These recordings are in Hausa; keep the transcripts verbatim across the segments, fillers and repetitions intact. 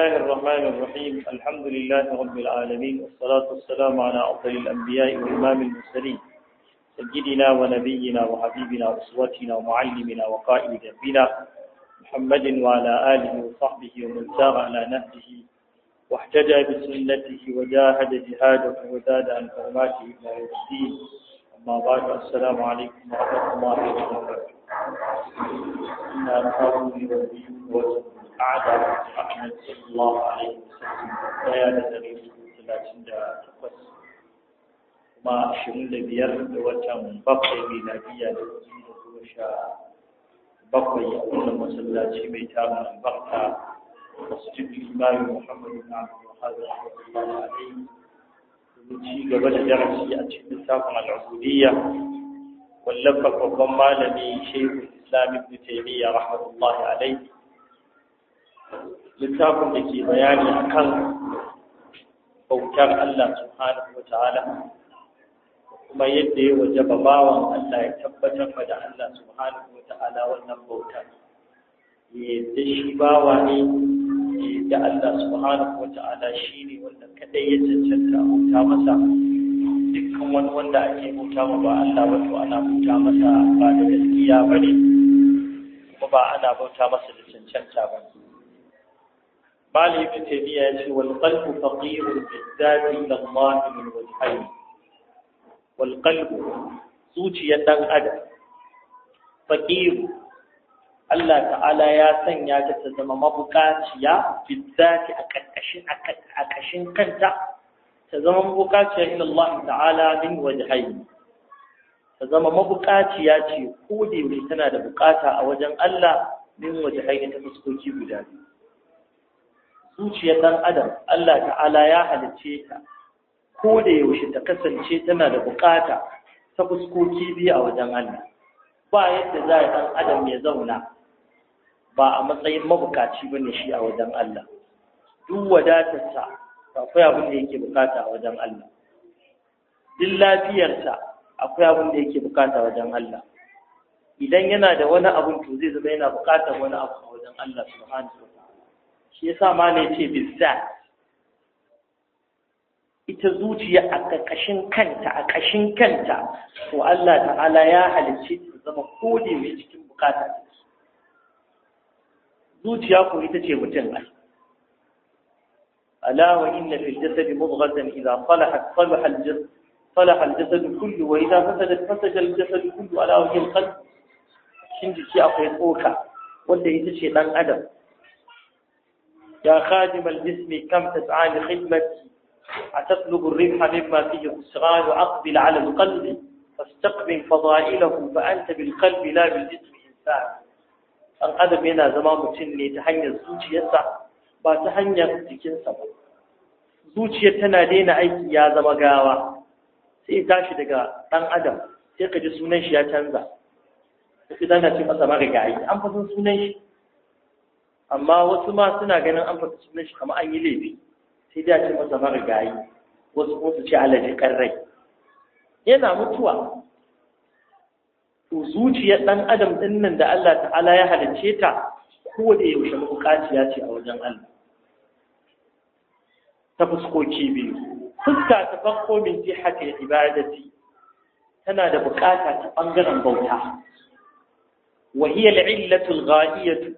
الله الرحمن الرحيم الحمد لله رب العالمين والصلاة والسلام على أفضل الأنبياء وإمام المرسلين سيدنا ونبينا وحبيبنا وأسوتنا ومعلمنا وقائد دربنا محمد وعلى آله وصحبه ومن سار على نهجه واحتجى بسنته وجاهد جهاده وزاد عن حرماته إلى يوم الدين. أما بعد السلام عليكم ورحمة الله وبركاته. إنا نحاول بنبي وسلم أعدى أحمد صلى الله عليه وسلم بيانة غير ثلاثين تقص وما عشرين لبيار وتم بقي ميلادية لوزين وشاء بقي أول مسلاتي ميتام البقى مسجد الإمام محمد بن عبد الوهاب رحمة الله عليه ومشي قبل درسي أتشد الساقم العبودية واللفق وضمان لي شيخ الإسلام ابن تيمية رحمة الله عليه littafin da ke bayani akan bautar Allah subhanahu wa ta'ala kuma yadda ya wajaba bawan Allah ya tabbatar da Allah subhanahu wa ta'ala wannan bautar yadda shi bawa ne da Allah subhanahu wa ta'ala shi ne wanda kadai ya cancanta a bauta masa dukkan wani wanda ake bauta ma ba Allah ba to ana bauta masa ba da gaskiya bane kuma ba ana bauta masa da cancanta ba. قال ابن تيمية والقلب فقير بالذات إلى الله من وجهين والقلب زوجية أدم فقير الله تعالى يا سنيا تتزم مبقاتيا بالذات أكشن أكشن كنت تزم مبقاتيا إلى الله تعالى من وجهين تزم مبقاتيا تقودي ولتنا دبقاتا أوجن الله من وجهين تفسكوكي بلادي zuciyar ɗan adam Allah ta'ala ya halicce ta ko da yaushe ta kasance tana da bukata ta fuskoki biyu a wajen Allah ba yadda za a ɗan adam ya zauna ba a matsayin mabukaci bane shi a wajen Allah duk wadatarsa akwai abin da yake bukata a wajen Allah duk lafiyarsa akwai abin da yake bukata a wajen Allah idan yana da wani abun to zai zama yana bukatar wani abu a wajen Allah subhanahu wa shi yasa ma ne ce bizzat ita zuciya a ƙarƙashin kanta a ƙashin kanta to Allah ta'ala ya halicce ta zama kode mai cikin bukata zuciya ko ita ce mutum ai ala wa inna fil jasadi mudghatan idha salahat salaha al jasad salaha al jasad kullu wa idha fasadat fasada al jasad kullu ala wa al qalb shin jiki akwai tsoka wanda ita ce dan adam يا خادم الجسم كم تسعى لخدمتي أتطلب الربح مما فيه خسران وأقبل على القلب فاستقبل فضائله فأنت بالقلب لا بالجسم إنسان أن قدم هنا زمان متني تحني الزوجي يسع با تحني تكين سبا زوجي تنادين أيك يا زمقاوة سيتاشي دقاء أن قدم سيقج سننش يا تنزع إذا نتي مثلا مغقعي أنفسن سننش amma wasu ma suna ganin an fata sunan shi kamar an yi laifi sai da ce masa marigayi wasu kuma su ce alaji karrai yana mutuwa to zuciyar dan adam din nan da Allah ta'ala ya halicce ta ko da yaushe bukaciya ce a wajen Allah ta fuskoki biyu fuska ta farko min jihati ibadati tana da bukata ta bangaren bauta wa hiya al-illatu al-ghaiyatu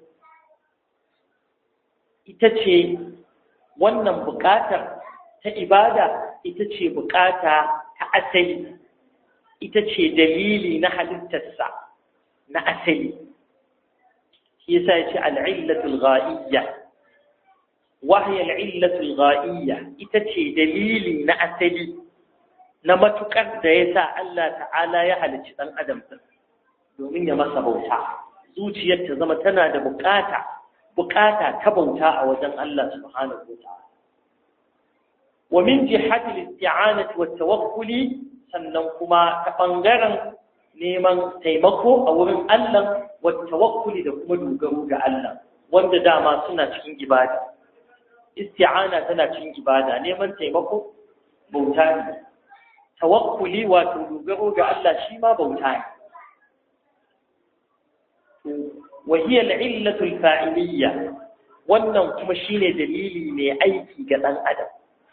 ita ce wannan buƙatar ta ibada ita ce buƙata ta asali ita ce dalili na halittarsa na asali shi yasa yace al-illatul ghaiyya wa hiya al-illatul ghaiyya ita ce dalili na asali na matukar da yasa Allah ta'ala ya halicci dan adam domin ya masa bauta zuciyar ta zama tana da buƙata bukata ta bauta a wajen Allah subhanahu wa ta'ala wa min jihati al-isti'anati wa tawakkuli sannan kuma ta bangaren neman taimako a wurin Allah wa tawakkuli da kuma dogaro ga Allah wanda dama suna cikin ibada isti'ana tana cikin ibada neman taimako bauta ne tawakkuli wato dogaro ga Allah shi ma bauta ne وهي العلة الفاعلية wannan kuma shine dalili mai aiki ga ɗan adam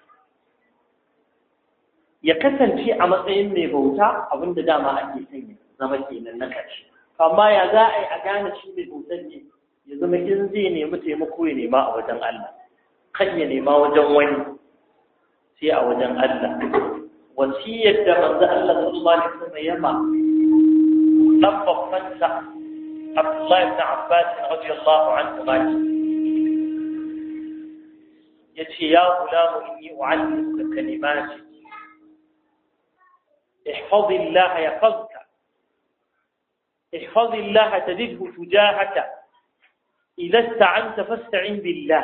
ya kasance a matsayin mai bauta abinda dama ake sanya zama kenan na ƙarshe amma ya za a yi a gane shi mai bautar ne ya zama in zai nemi taimako ya nema a wajen Allah kan ya nema wajen wani sai a wajen Allah wasiyar da manzo Allah sallallahu alaihi wasallam ya ma tabbafan sa Abdullah ibn Abbas radiyallahu anhu ma yace ya gulamu inni u'allimuka kalimati احفظ الله يحفظك احفظ الله تجده تجاهك إذا استعنت فاستعن بالله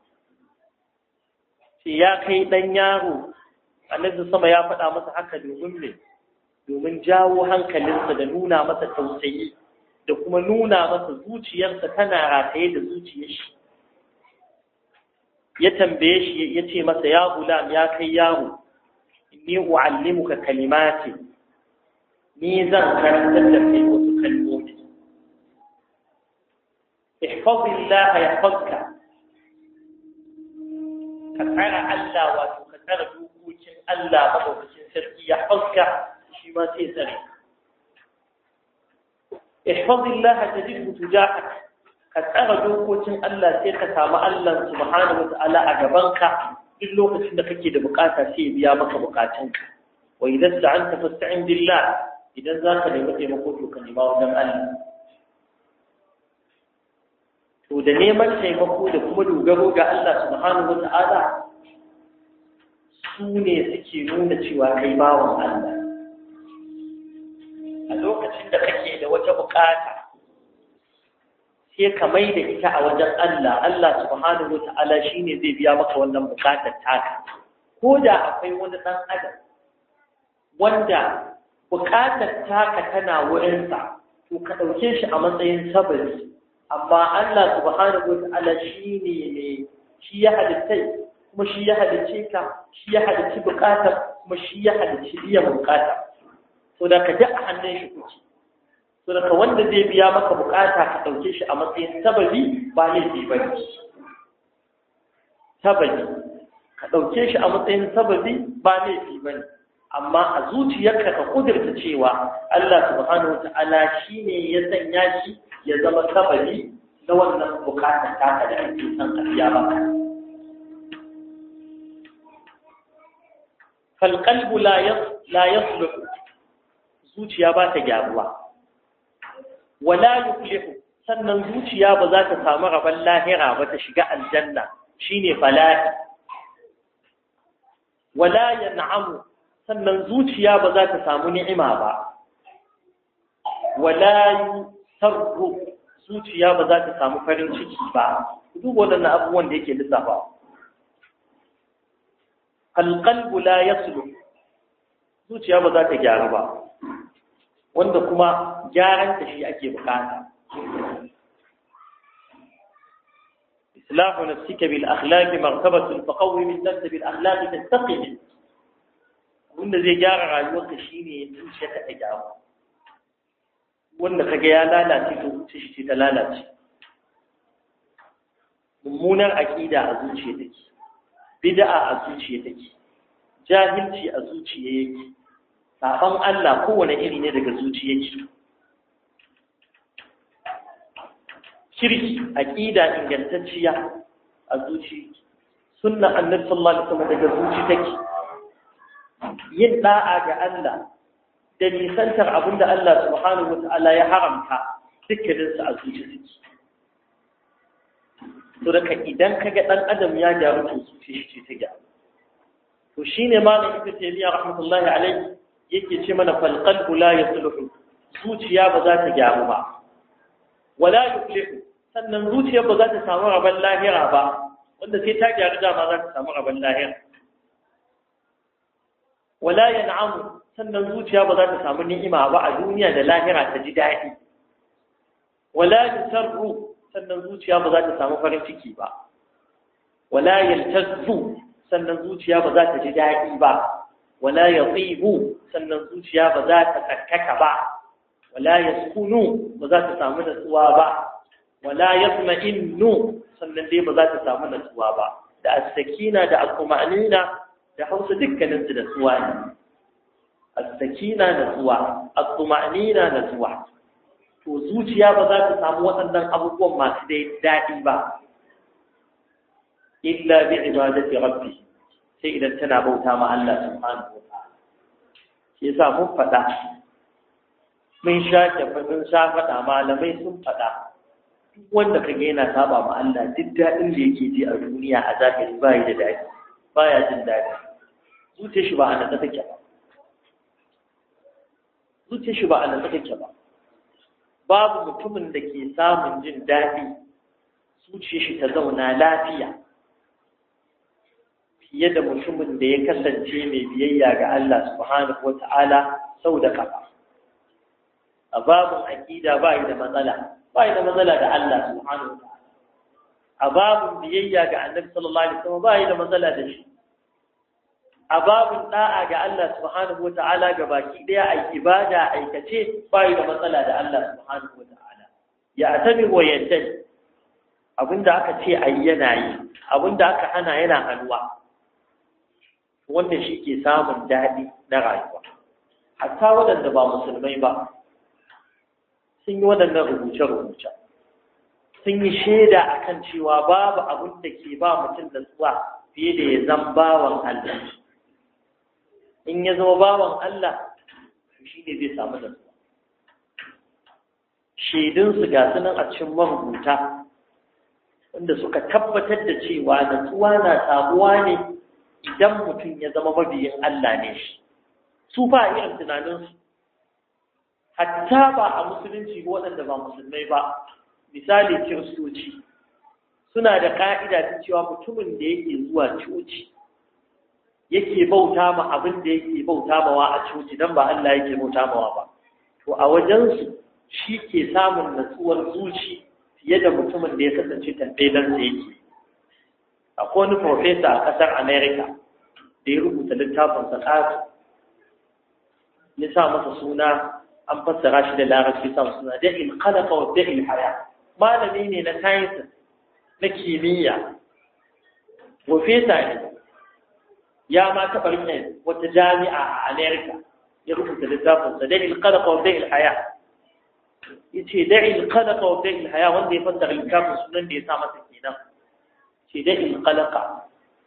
يا كي دان yaro annabi sama ya faɗa masa haka domin me domin jawo hankalinsa da nuna masa tausayi da kuma nuna masa zuciyarsa tana rataye da zuciyar shi ya tambaye shi ya ce masa ya gulam ya kai yaro inni u'allimuka kalimati ni zan karantar da kai wasu kalmomi ihfazillah yahfazka ka tsara Allah wato ka tsara dokokin Allah madaukakin sarki yahfazka shi ma sai tsare ihfazillah tajidhu tujahak ka tsara dokokin Allah sai ka samu Allah subhanahu wa ta'ala a gabanka duk lokacin da kake da bukata sai ya biya maka bukatunka wa idan sta'anta fasta'in billah idan zaka nemi taimako to ka nema wajen Allah to da neman taimako da kuma dogaro ga Allah subhanahu wata'ala su ne suke nuna cewa kai bawan Allah a lokacin da kake da wata bukata sai ka mai da ita a wajen Allah Allah subhanahu wata'ala shine zai biya maka wannan bukatar taka ko da akwai wani dan adam wanda bukatar taka tana wurin sa to ka dauke shi a matsayin sabari amma Allah subhanahu wata'ala shine ne shi ya halitta kuma shi ya halice ka shi ya halici bukatar kuma shi ya halici biyan bukatar so da ka ji a hannun shi kuke so daga wanda zai biya maka bukata ka dauke shi a matsayin sababi ba laifi bane sababi ka dauke shi a matsayin sababi ba laifi bane amma a zuciyarka ka kudurta cewa Allah subhanahu wataala shine ya sanya shi ya zama sababi na wannan bukatar taka da ake son a biya maka fal qalbu la yas la yasluh zuciya ba ta gyaruwa wala yuflihu sannan zuciya ba za ta samu rabon lahira ba ta shiga aljanna shine falahi wala yan'amu sannan zuciya ba za ta samu ni'ima ba wala yusarru zuciya ba za ta samu farin ciki ba duk wadannan abubuwan da yake lissafa alqalbu la yaslu zuciya ba za ta gyaru ba wanda kuma gyaran ta shi ake bukata islahu nafsika bil akhlaq martabatun faqawwi min nafsika bil akhlaq tastaqim wanda zai gyara rayuwarka shine zuciya ta gyaru wanda kaga ya lalace to zuciya shi ta lalace mummunar aqida a zuciya take bid'a a zuciya take jahilci a zuciya yake saban Allah kowane iri ne daga zuciya yake shirki aqida ingantacciya a zuci sunna annabi sallallahu alaihi wasallam daga zuci take yin da'a ga Allah da nisantar abinda Allah subhanahu wataala ya haramta dukkanin su a zuci suke to daga idan kaga dan adam ya gyaru to zuciya shi ta gyaru to shine malam ibnu taymiya rahmatullahi alaihi yake ce mana fal qalbu la yasluhu zuciya ba za ta gyaru ba wala yuflihu sannan zuciya ba za ta samu rabon lahira ba wanda sai ta gyaru dama za ta samu rabon lahira wala yan'amu sannan zuciya ba za ta samu ni'ima ba a duniya da lahira ta ji daɗi wala yusarru sannan zuciya ba za ta samu farin ciki ba wala yaltazzu sannan zuciya ba za ta ji daɗi ba wala yatibu sannan zuciya ba za ta tsarkaka ba wala yaskunu ba za ta samu natsuwa ba wala yatma'innu sannan dai ba za ta samu natsuwa ba. Da as-sakina da al-tuma'nina da Hausa dukkanin su natsuwa ne. As-sakina natsuwa, al-tuma'nina natsuwa. To zuciya ba za ta samu waɗannan abubuwan masu dai daɗi ba. Illa bi ibadati rabbi, sai idan tana bauta ma Allah subhanahu wa ta'ala. Shi yasa mun faɗa, mun shafe mun sha faɗa, malamai sun faɗa. Wanda kage yana saba ma Allah duk daɗin da yake ji a duniya a zahiri bai da daɗi, baya jin daɗi. Zuciyar shi ba a nan take ba. Zuciyar shi ba a nan take ba. Babu mutumin da ke samun jin daɗi zuciyar shi ta zauna lafiya fiye da mutumin da ya kasance mai biyayya ga Allah subhanahu wata'ala sau da kafa. A babin aqida ba yi da matsala, ba yi da matsala da Allah subhanahu wata'ala. A babin biyayya ga Annabi sallallahu alaihi wasallam ba yi da matsala da shi. A babin da'a ga Allah subhanahu wata'ala ga baki daya a ibada aikace ba yi da matsala da Allah subhanahu wata'ala. Ya atabi wa yaddai, abinda aka ce ayi yana yi, abinda aka hana yana hannuwa. Wanda shi ke samun daɗi na rayuwa. Hatta waɗanda ba musulmai ba sun yi waɗannan rubuce-rubuce, sun yi shaida akan cewa babu abin da ke ba mutum da tsuwa fiye da ya zama bawan Allah. In ya zama bawan Allah, shi ne zai samu da tsuwa. Shaidunsu ga sunan a cikin marubuta wanda suka tabbatar da cewa natsuwa na samuwa ne idan mutum ya zama mabiyin Allah ne shi. Su fa irin tunaninsu, hatta ba a musulunci ba waɗanda ba musulmai ba, misali kiristoci, suna da ƙa'ida ta cewa mutumin da yake zuwa coci, yake bauta ma abin da yake bauta mawa a coci don ba Allah yake bauta mawa ba. To a wajensu shi ke samun natsuwar zuci fiye da mutumin da ya kasance tambelansa yake. Akwai wani profesa a ƙasar Amerika da ya rubuta littafinsa ƙasu, ya sa masa suna, an fassara shi da larabci sa suna da'il khalaqa wa da'il haya. Malami ne na science, na kimiyya, profesa ne, ya ma taɓa rike wata jami'a a Amerika, ya rubuta littafinsa da'il khalaqa wa da'il haya. Ya ce da'il khalaqa wa da'il haya, wanda ya fassara littafin sunan da ya sa masa kenan. Ce da'il khalaqa,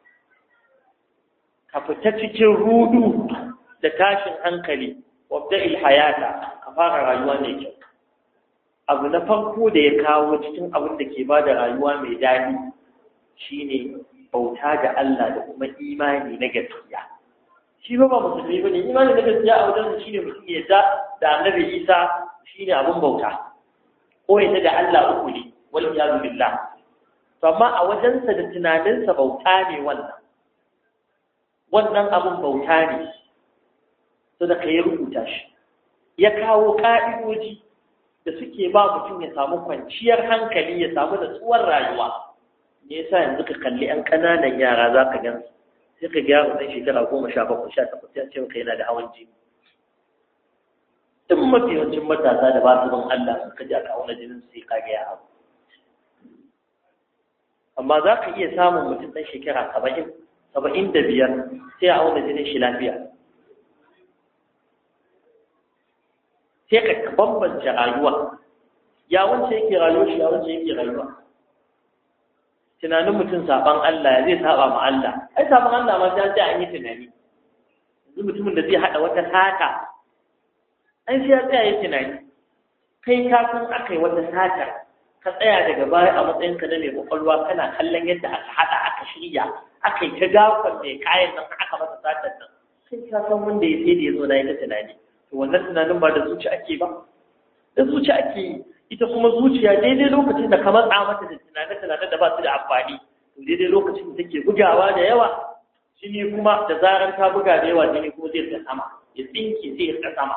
ka fita cikin rudu da tashin hankali, wabda'il hayata, ka fara rayuwa mai kyau. Abu na farko da ya kawo cikin abin da ke bada rayuwa mai daɗi shine bauta ga Allah da kuma imani na gaskiya. Shi ba ba musulmi bane, imani na gaskiya a wajen shine mutum ya da da Annabi Isa shine abin bauta, ko ya da Allah uku ne, wal iyadu billah. To amma a wajensa da tunaninsa bauta ne wannan. Wannan abin bauta ne. So da kai rubuta shi. Ya kawo ka'idoji da suke ba mutum ya samu kwanciyar hankali, ya samu natsuwar rayuwa. Me yasa yanzu ka kalli ƴan ƙananan yara za ka gan su, sai ka ga yaro ɗan shekara goma sha bakwai sha takwas ya ce maka yana da hawan jini. Duk mafi yawancin matasa da ba su bin Allah suka ji aka auna jinin sai ka ga ya hau. Amma za ka iya samun mutum ɗan shekara saba'in, saba'in da biyar sai a auna jinin shi lafiya. Sai ka bambance rayuwa, ya wance yake rayuwa shi, ya wance yake rayuwa. Tunanin mutum saban Allah zai saba ma Allah. Ai saban Allah ma sai an yi tunani. Yanzu mutumin da zai haɗa wata sata, ai sai ya tsaya yi tunani. Kai ka san aka yi wata sata, ka tsaya daga baya a matsayinka na mai kwakwalwa kana kallon yadda aka haɗa aka shirya, aka yi ta gafan mai kayan nan aka masa satar nan. Kai ka san wanda ya sai da ya zo na yi ta tunani. To wannan tunanin ba da zuci ake ba, da zuci ake yi. Ita kuma zuciya daidai lokacin da ka matsa mata da tunane-tunane da ba su da amfani, to daidai lokacin da take bugawa da yawa, jini kuma da zarar ta buga da yawa jini kuma zai ta sama, ya tsinke zai ta sama.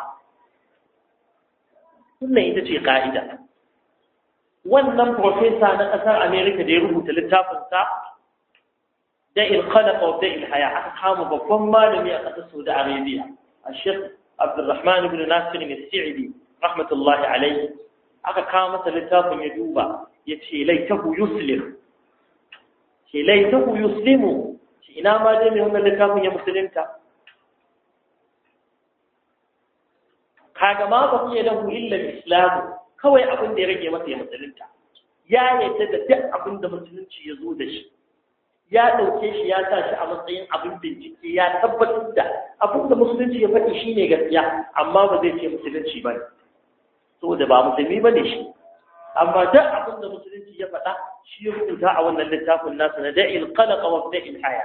Wannan ita ce ka'ida. Wannan profesa na ƙasar Amerika da ya rubuta littafinsa da ilkhalaqa wa da ilhaya, aka kama babban malami a ƙasar Saudi Arabia, a Sheikh Abdulrahman ibn Nasir al-Sa'idi rahmatullahi alayhi, aka kawo masa littafin ya duba, ya ce laitahu yuslih ke laitahu yuslimu shi ina ma dai mai wannan littafin ya musulunta kaga ma ba ku lahu illa al-islam kawai abin da ya rage masa ya musulunta ya yadda da duk abin da musulunci ya zo da shi ya dauke shi ya sa shi a matsayin abin bincike ya tabbatar da abin da musulunci ya faɗi shine gaskiya amma ba zai ce musulunci ba ne saboda ba musulmi ba ne shi amma duk abin da musulunci ya faɗa shi ya rubuta a wannan littafin nasa na da'il qalaqa wa da'il haya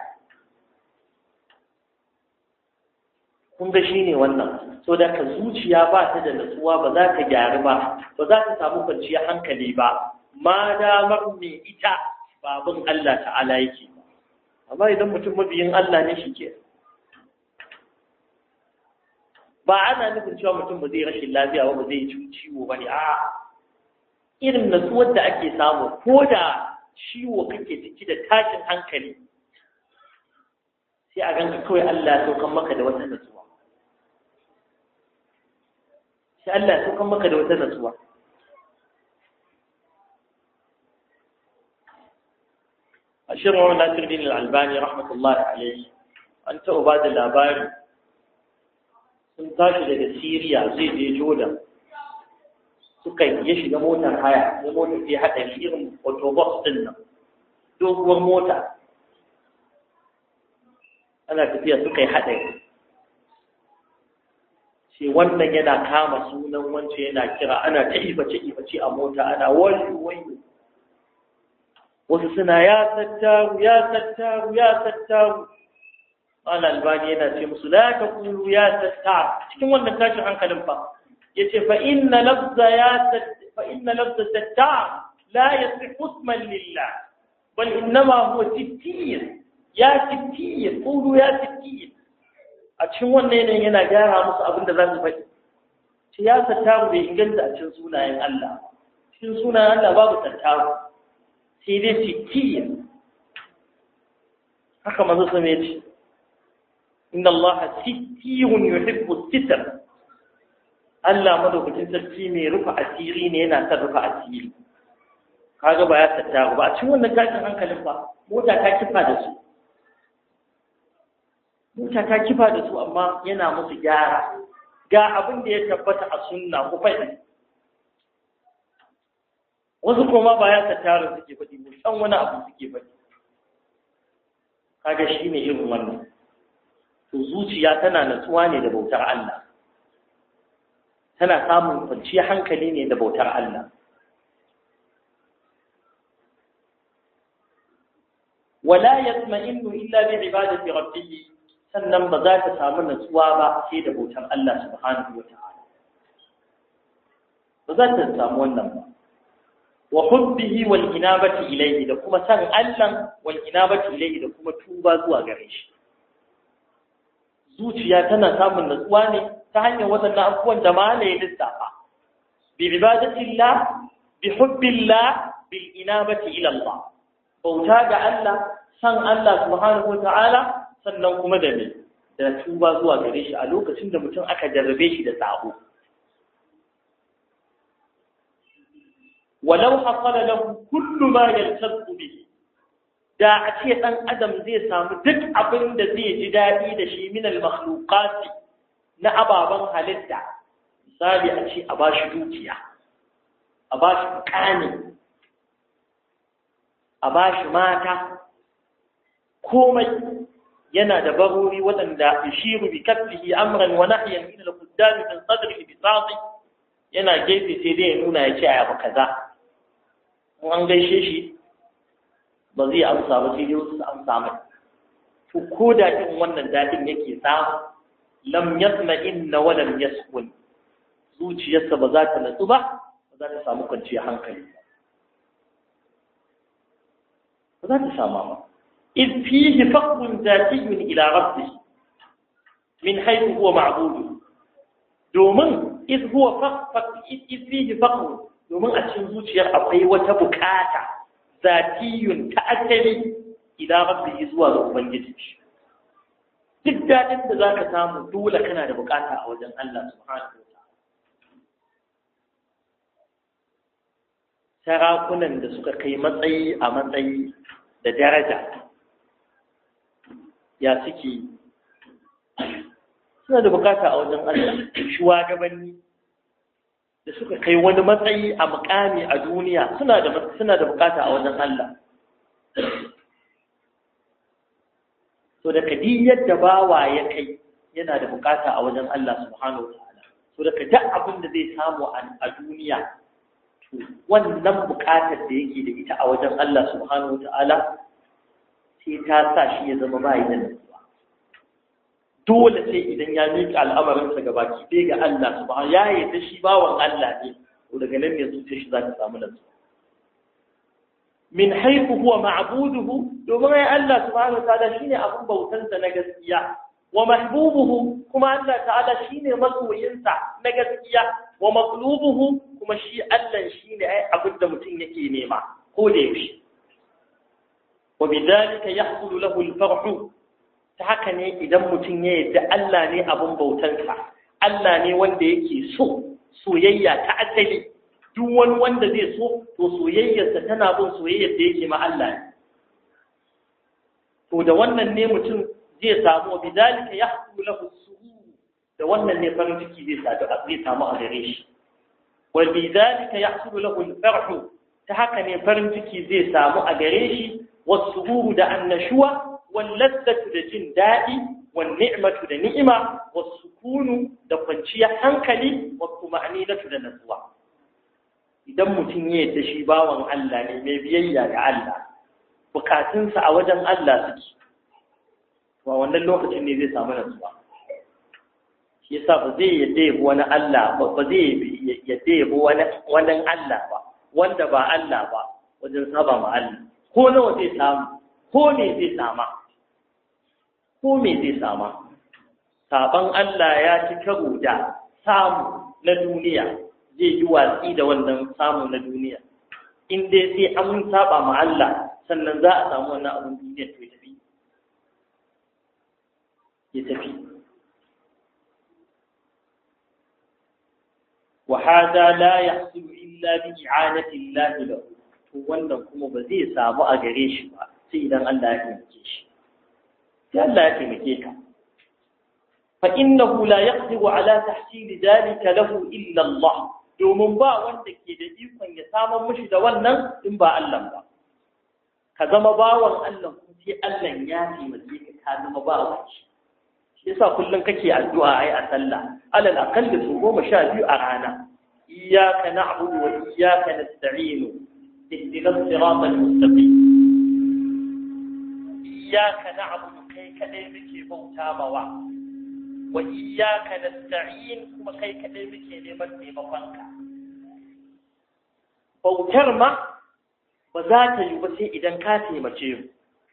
kun ga shine wannan so da ka zuciya ba ta da natsuwa ba za ta gyaru ba ba za ta samu kwanciyar hankali ba ma damar ne ita babin Allah ta'ala yake amma idan mutum mabiyin Allah ne shi ke ba ana nufin cewa mutum ba zai rashin lafiya ba ba zai ciwo ba ne a irin natsuwar da ake samu ko da ciwo kake ciki da tashin hankali sai a ganka kawai Allah ya saukan maka da wata natsuwa sai Allah ya saukan maka da wata natsuwa الشيخ محمد ناصر الدين الألباني رحمة الله عليه أن تأباد الأباري sun tashi daga Siriya zai je Jordan suka ya shiga motar haya ya motar ya haɗa irin autobus din nan doguwar mota ana tafiya suka yi haɗari sai wannan yana kama sunan wance yana kira ana ta iface iface a mota ana wayo wayo wasu suna ya sattaru ya sattaru ya sattaru ala albani yana ce musu la taqulu ya sattar cikin wannan tashin hankalin fa yace fa inna lafza ya fa inna lafza sattar la yasih isman lillah bal inma huwa sittir ya sittir qulu ya sittir a cikin wannan yanayin yana gyara musu abin da za su faɗi ce ya sattaru bai inganta a cikin sunayen Allah cikin sunayen Allah babu sattaru sai dai sittir haka manzo sai ya ce inna Allah sittiyun yuhibbu sitr Allah madaukakin sarki mai rufa asiri ne yana son rufa asiri kaga ba ya sattaru ba a cikin wannan tashin hankalin ba mota ta kifa da su mota ta kifa da su amma yana musu gyara ga abin da ya tabbata a sunna ku faɗi wasu kuma ba ya tattara suke faɗi musan wani abu suke faɗi kaga shi ne irin wannan to zuciya tana natsuwa ne da bautar Allah tana samun kwanciyar hankali ne da bautar Allah wala yatma'innu illa bi ibadati rabbih sannan ba za ta samu natsuwa ba sai da bautar Allah subhanahu wata'ala ba za ta samu wannan ba wa hubbihi wal inabati ilayhi da kuma san Allah wal inabati ilayhi da kuma tuba zuwa gare shi zuciya tana samun natsuwa ne ta hanyar wadannan abubuwan da malai lissafa bi ibadatillah bi hubbillah bil inabati ila Allah bauta ga Allah san Allah subhanahu wata'ala sannan kuma da me da tuba zuwa gare shi a lokacin da mutum aka jarrabe shi da sabo walau hasala lahu kullu ma yaltazu bihi da a ce dan adam zai samu duk abin da zai ji dadi da shi min al-makhluqat na ababan halitta misali a ce a bashi dukiya a bashi kani a bashi mata komai yana da barori waɗanda yashiru bi kaflihi amran wa nahyan min al-quddam min sadrihi bi sa'ati yana gefe sai dai ya nuna ya ce ayi kaza mun an gaishe shi ba zai amsa ba sai dai wasu amsa mai to ko da kin wannan dadin yake samu lam yatma'inna wa lam yaskun zuciyarsa ba za ta natsu ba ba za ta samu kwanciyar hankali ba za ta samu ba إذ فيه فقر ذاتي إلى ربه من حيث هو معبود دومن إذ هو فقر إذ فيه فقر دومن أتشنزوش يرأي وتبكاتا ذاتي تأتلي إلى ربه زوى ربن جديش جدا جدا ذاك سامو دولة كان بكاتا أوجن الله سبحانه وتعالى sarakunan da suka kai matsayi a matsayi da daraja ya suke suna da bukata a wajen Allah. Shugabanni da suka kai wani matsayi a mukami a duniya suna da suna da bukata a wajen Allah. So da kadi yadda bawa ya kai yana da bukata a wajen Allah subhanahu wa ta'ala. So da duk abin da zai samu a duniya to wannan bukatar da yake da ita a wajen Allah subhanahu wa ta'ala sai ta sa shi ya zama bai da nutsuwa. Dole sai idan ya miƙa al'amarinsa ga baki ɗaya ga Allah subhanahu ya yarda shi bawan Allah ne, to daga nan ne zuciyar shi za ta samu nutsuwa. Min haifu huwa ma'buduhu, domin ai Allah subhanahu ta'ala shine abin bautansa na gaskiya, wa mahbubuhu kuma Allah ta'ala shine masoyinsa na gaskiya, wa maqlubuhu kuma shi Allah shine ai abin da mutum yake nema ko da yaushe. Wa bidhalika yahsulu lahu al-farhu, ta haka ne idan mutum ya yarda Allah ne abin bautansa, Allah ne wanda yake so, soyayya ta asali. Duk wani wanda zai so, to soyayyarsa tana bin soyayyar da yake ma Allah ne. To da wannan ne mutum zai samu, bidalika yahsulu lahu as-surur, da wannan ne farin ciki zai samu zai samu a gare shi. Wal bidalika yahsulu lahu al-farhu, ta haka ne farin ciki zai samu a gare shi, was-surur da annashuwa, wal lazzatu da jin dadi, wan ni'matu da ni'ima, was-sukunu da kwanciyar hankali, wa tuma'ninatu da natsuwa. Idan mutum ya yadda shi bawan Allah ne mai biyayya ga Allah, bukatunsa a wajen Allah suke, to a wannan lokacin ne zai samu nutsuwa. Shi yasa ba zai yadda yabo wani Allah ba, ba zai yadda yabo wani wani Allah ba, wanda ba Allah ba wajen saba ma Allah. Ko nawa zai samu, ko me zai sama, ko me zai sama. Saban Allah ya ci karo da samu na duniya, zai yi watsi da wannan samu na duniya. In dai sai an saba ma Allah sannan za a samu wannan abin duniya to ya tafi. Ya tafi. Wa hada la yahsulu illa bi i'anati Allah lahu. To wannan kuma ba zai samu a gare shi ba sai idan Allah ya taimake shi. Sai Allah ya taimake ka. Fa innahu la yaqdiru ala tahsil dhalika lahu illa Allah. Domin ba wanda ke da ikon ya samun mishi da wannan in ba Allah ba. Ka zama bawan Allah kuma sai Allah ya taimake ka ka zama bawan shi. Shi yasa kullum kake addu'a ai a sallah. Alal aqall su goma sha biyu a rana. Iyyaka na'budu wa iyyaka nasta'in. Ihdinas siratal mustaqim. Iyyaka na'budu kai kadai muke bauta mawa. Wa iyyaka nasta'in kuma kai kadai muke neman taimakonka. Bautar ma ba za ta yi ba sai idan ka taimace mu.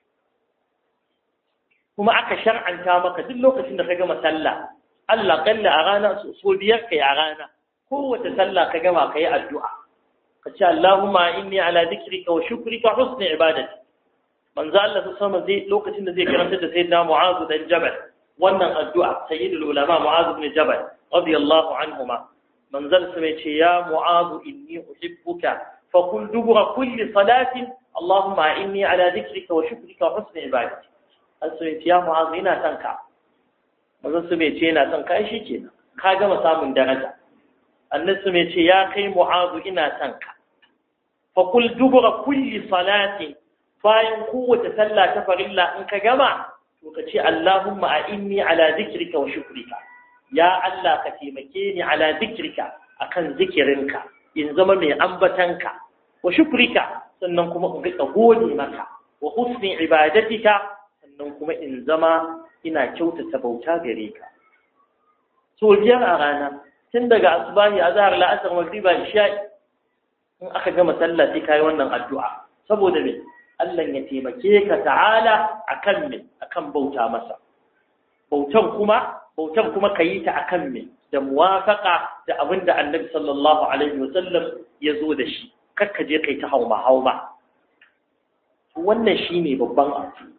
Kuma aka shar'anta maka duk lokacin da ka gama sallah, Allah kalla a rana so biyar kai a rana. Kowace sallah ka gama kai addu'a. Ka ce Allahumma inni ala dhikrika wa shukrika husni ibadati. Manzo Allah sallallahu alaihi wasallam lokacin da zai karanta da sayyidina Mu'adh dan Jabal wannan addu'a sayyidul ulama Mu'adh ibn Jabal radiyallahu anhuma manzal sai ce ya Mu'adh inni uhibbuka fa qul dubura kulli salatin Allahumma inni ala dhikrika wa shukrika wa husni ibadati. Sai ce ya Mu'adh ina son ka. Manzal sai ce ina son ka shi kenan ka gama samun daraja. Annabi sai ce ya kai Mu'adh ina son ka. Fa qul dubura kulli salatin bayan kowace sallah ta farilla in ka gama to ka ce Allahumma a'inni ala zikrika wa shukrika, ya Allah ka taimake ni ala zikrika akan zikirinka in zama mai ambatanka, wa shukrika sannan kuma in rika gode maka, wa husni ibadatika sannan kuma in zama ina kyautata bauta gare ka. So biyar a rana tun daga asubahi azhar la'asar magriba isha'i in aka gama sallah sai kai wannan addu'a saboda me Allah ya taimake ka ta'ala akan me akan bauta masa. Bautan kuma bautan kuma kayi ta akan me da muwafaqa da abinda Annabi sallallahu alaihi wasallam ya zo da shi. Kakka je kai ta hauma hauma. Wannan shine babban abu.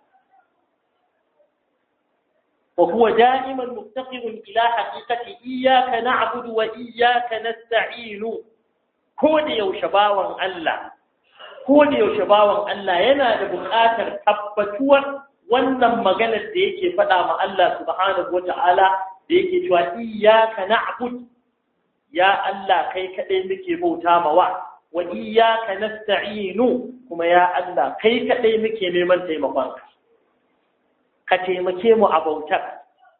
Wa huwa da'iman muftaqirun ila haqiqati iyyaka na'budu wa iyyaka nasta'in. Ko da yaushe bawan Allah ko da yaushe bawan Allah yana da buƙatar tabbatuwar wannan maganar da yake faɗa ma Allah subhanahu wata'ala da yake cewa iyyaka na'bud, ya Allah kai kaɗai muke bauta mawa, wa iyyaka nasta'inu, kuma ya Allah kai kaɗai muke neman taimakonka, ka taimake mu a bautar.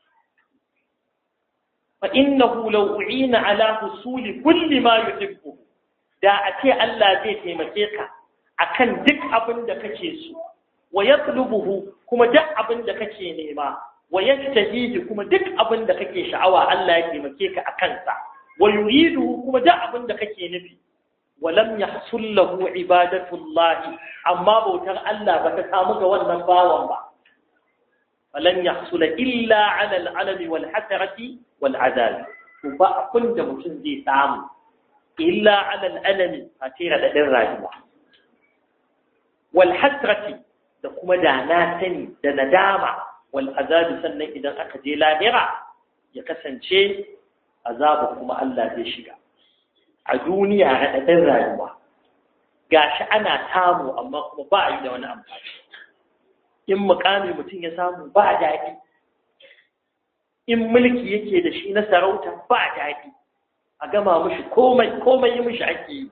fa innahu law u'ina ala husuli kulli ma yuhibbu, da a ce Allah zai taimake ka akan duk abin da kake so, wa yatlubuhu, kuma duk abin da kake nema, wa yastahihi, kuma duk abin da kake sha'awa Allah ya taimake ka akan sa, wa yuriduhu, kuma duk abin da kake nufi, wa lam yahsul lahu ibadatullahi, amma bautar Allah ba ta samu ga wannan bawan ba, falan yahsul illa ala al-alami wal hasarati wal azab, to ba abin da mutum zai samu illa ala al-alami, a tira da din rayuwa, wal hasrati, da kuma da na sani da nadama, wal azabi, sannan idan aka je lahira ya kasance azaba kuma Allah zai shiga. A duniya raɗaɗin rayuwa gashi ana samu amma kuma ba a yi da wani amfani. In mukami mutum ya samu ba daɗi, in mulki yake da shi na sarauta ba daɗi, a gama mushi komai komai yi mushi ake yi,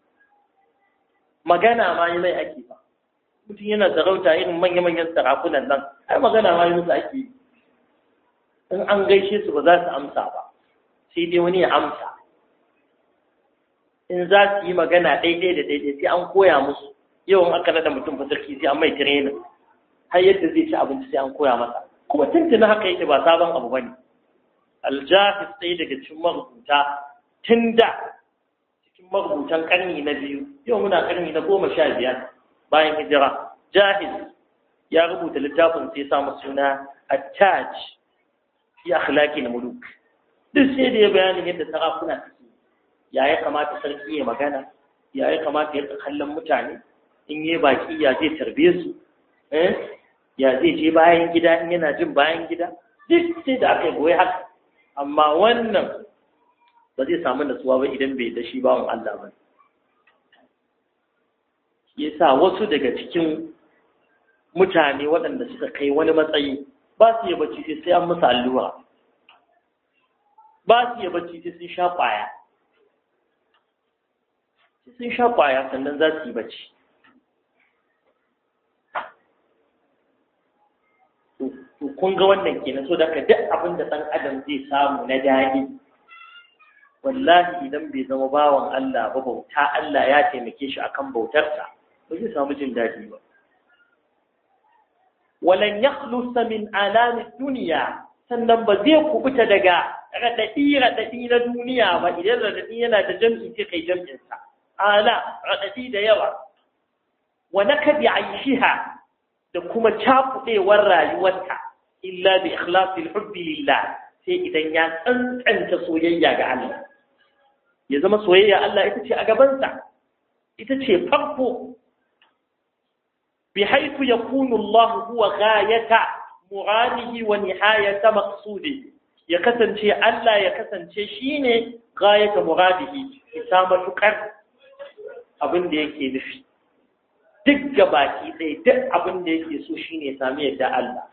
magana ma yi mai ake ba. Mutum yana sarauta irin manya-manyan sarakunan nan, ai magana ma yi musu ake yi. In an gaishe su ba za su amsa ba, sai dai wani ya amsa. In za su yi magana daidai da daidai sai an koya musu. Yawan aka nada mutum fa sarki sai an mai training, har yadda zai ci abinci sai an koya masa. Kuma tuntuna haka yake, ba sabon abu bane. Al-Jafiz sai daga cikin marubuta tun da cikin marubutan karni na biyu, yau muna karni na goma sha biyar bayan hijira. Jahiz ya rubuta littafin sai ya samu suna At-Taj fi akhlaqi al-muluk. Duk sai da ya bayanin yadda sarakuna suke, ya ya kamata sarki ya magana, ya ya kamata ya kallon mutane, in yi baki ya zai tarbe su, eh ya zai je bayan gida in yana jin bayan gida, duk sai da aka yi goyi haka. Amma wannan ba zai samu nasuwa ba idan bai da shi bawan Allah ba. Yasa wasu daga cikin mutane waɗanda suka kai wani matsayi ba su yi bacci sai an musu allura, ba su yi bacci sai sun sha ƙwaya, sai sun sha ƙwaya sannan za su yi bacci. To kun ga wannan kenan, so daga duk abin da ɗan adam zai samu na daɗi, wallahi idan bai zama bawan Allah ba, bauta Allah ya taimake shi akan bautarsa, ba zai samu jin daɗi ba. Walan yakhlusa min alami duniya, sannan ba zai kubuta daga raɗaɗi raɗaɗi na duniya ba. Idan raɗaɗi yana da jam'i sai kai jam'in sa, ala raɗaɗi da yawa. Wa nakabi aishiha, da kuma cakuɗewar rayuwarta, illa bi ikhlasil hubbi lillah, sai idan ya tsantsanta soyayya ga Allah. Ya zama soyayya Allah ita ce a gabansa, ita ce farko. بحيث يكون الله هو غاية مراده ونهاية مقصوده، يكسن شيء ألا يكسن شيء شيني غاية مراده إسامة شكر أبن ديكي نفي دق باكي دي دق أبن ديكي سو شيني سامية دا الله.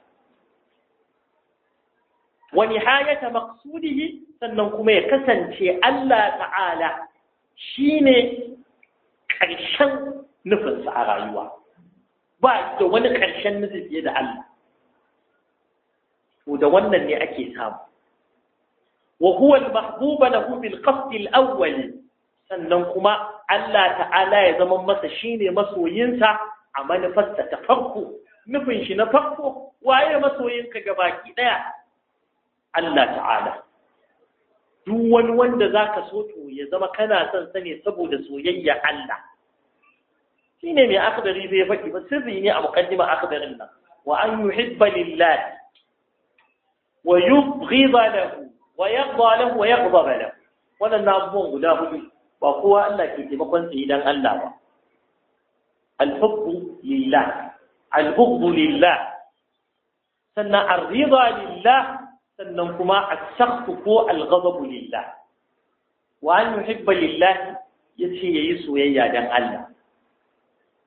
ونهاية مقصوده سننكم يكسن شيء الله تعالى شيني كرشن نفس عرايوه، ba da wani ƙarshen nufi fiye da Allah. To da wannan ne ake samu. Wa huwa al-mahbuba lahu bil qasd al-awwal, sannan kuma Allah ta'ala ya zama masa shine masoyinsa a manufarsa ta farko, nufin shi na farko. Waye masoyinka gabaki daya? Allah ta'ala. Duk wani wanda zaka so to ya zama kana son sa ne saboda soyayya Allah. shine mai akhdari zai faɗi ba, sirri ne a muqaddima akhdarin nan. Wa an yuhibba lillah wa yubghida lahu wa yarda lahu wa yaghdaba lahu. Wannan abubuwan guda hudu ba kowa Allah ke taimakon sa idan Allah ba. Al-hubbu lillah, al-bughdu lillah, sannan ar-rida lillah, sannan kuma as-sakhfu ko al-ghadabu lillah. Wa an yuhibba lillah yace yayi soyayya dan Allah.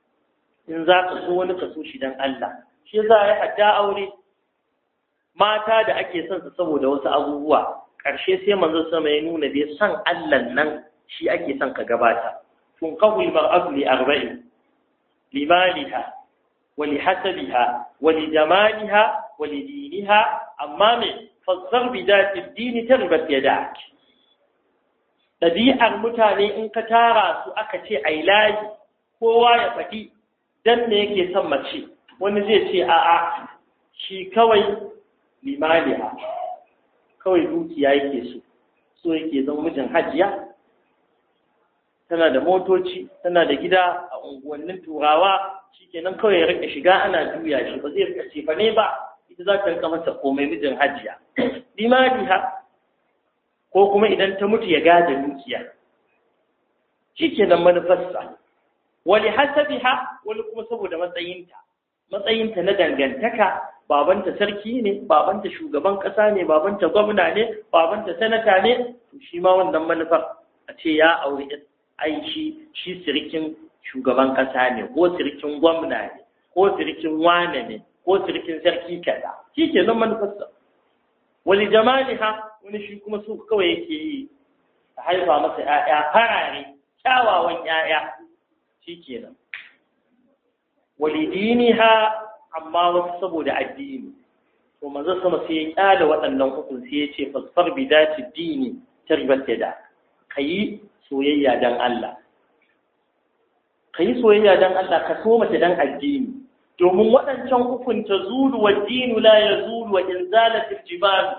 in za ka so wani ka so shi dan Allah shi za a yi hadda aure mata da ake son su saboda wasu abubuwa ƙarshe sai manzo sama ya nuna bai san Allah nan shi ake son ka gabata tun qawli mar'atu li arba'in limaliha wa li hasabiha wa li jamaliha wa li diniha amma me fasar bi dati dini tarbat yadak dabi'ar mutane in ka tara su aka ce ai layi kowa ya faɗi dan me yake son mace wani zai ce a'a shi kawai limaliha kawai dukiya yake so so yake zama mijin hajiya tana da motoci tana da gida a unguwannin turawa shikenan kawai ya rika shiga ana juya shi ba zai rika ce ba ne ba ita za ta rika masa komai mijin hajiya limaliha ko kuma idan ta mutu ya gada dukiya shikenan manufarsa wali hasabiha wani kuma saboda matsayinta matsayinta na dangantaka babanta sarki ne babanta shugaban kasa ne babanta gwamna ne babanta sanata ne to shi ma wannan manufar a ce ya aure ai shi shi sirkin shugaban kasa ne ko sirkin gwamna ne ko sirkin wane ne ko sirkin sarki kaza shikenan manufarsa wali jamaliha wani shi kuma su kawai yake yi a haifa masa ƴaƴa farare kyawawan ƴaƴa shikenan walidiniha amma wasu saboda addini to manzo sama sai ya kyale waɗannan hukun sai ya ce fasfar bidati dini tarbat yada kai soyayya dan Allah kai soyayya dan Allah ka so mace dan addini domin waɗancan hukun ta zulu wa dinu la yazulu wa inzalatil jibal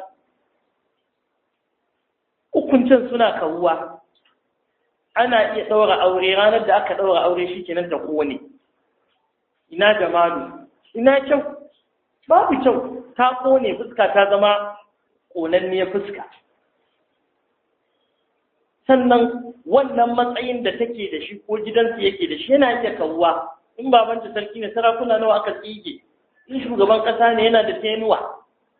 hukuncin suna kawuwa ana iya daura aure ranar da aka daura aure shikenan ta kone ina jamalu ina kyau babu kyau ta kone fuska ta zama konanniyar fuska sannan wannan matsayin da take da shi ko gidansu yake da shi yana iya kawuwa in babanta sarki ne sarakuna nawa aka tsige in shugaban kasa ne yana da tenuwa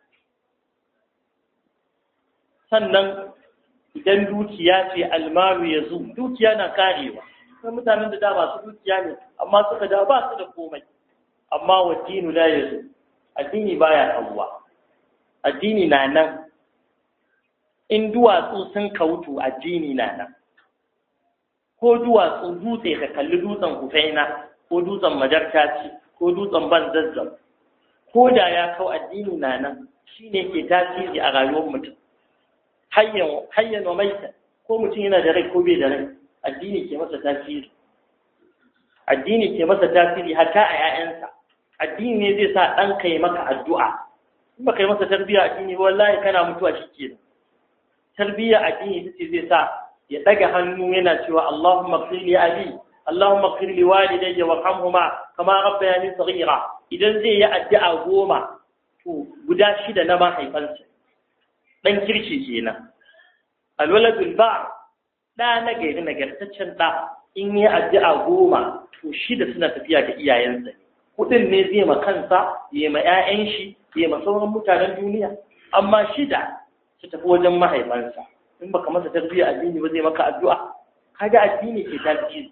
sannan idan dukiya ce almaru ya zu dukiya na karewa sai mutanen da da masu dukiya ne amma suka da ba su da komai amma waddinu la yazu addini baya kawuwa addini na nan in duwatsu sun kautu addini na nan ko duwatsu dutse ka kalli dutsen Hufaina ko dutsen Majarkaci ko dutsen Banzazzab ko da ya kau addini na nan shine ke tasiri a rayuwar mutum hayyan hayyan wa maita ko mutum yana da rai ko bai da rai addini ke masa tasiri addini ke masa tasiri hatta a 'ya'yansa addini ne zai sa ɗanka ya maka addu'a in baka yi masa tarbiyya addini wallahi kana mutuwa shikenan tarbiyya addini ita ce zai sa ya daga hannu yana cewa Allahumma ighfir li abi Allahumma ighfir li walidayya warhamhuma kama rabbayani saghira idan zai yi addu'a goma to guda shida na mahaifansa dan kirki kenan alwaladul ba da na gari nagartaccen da in yi addu'a goma to shida suna tafiya da iyayensa kudin ne zai ma kansa ya ma ƴaƴan shi ya ma sauran mutanen duniya amma shida su tafi wajen mahaifansa in baka masa tarbiyya addini ba zai maka addu'a kaga addini ke tasiri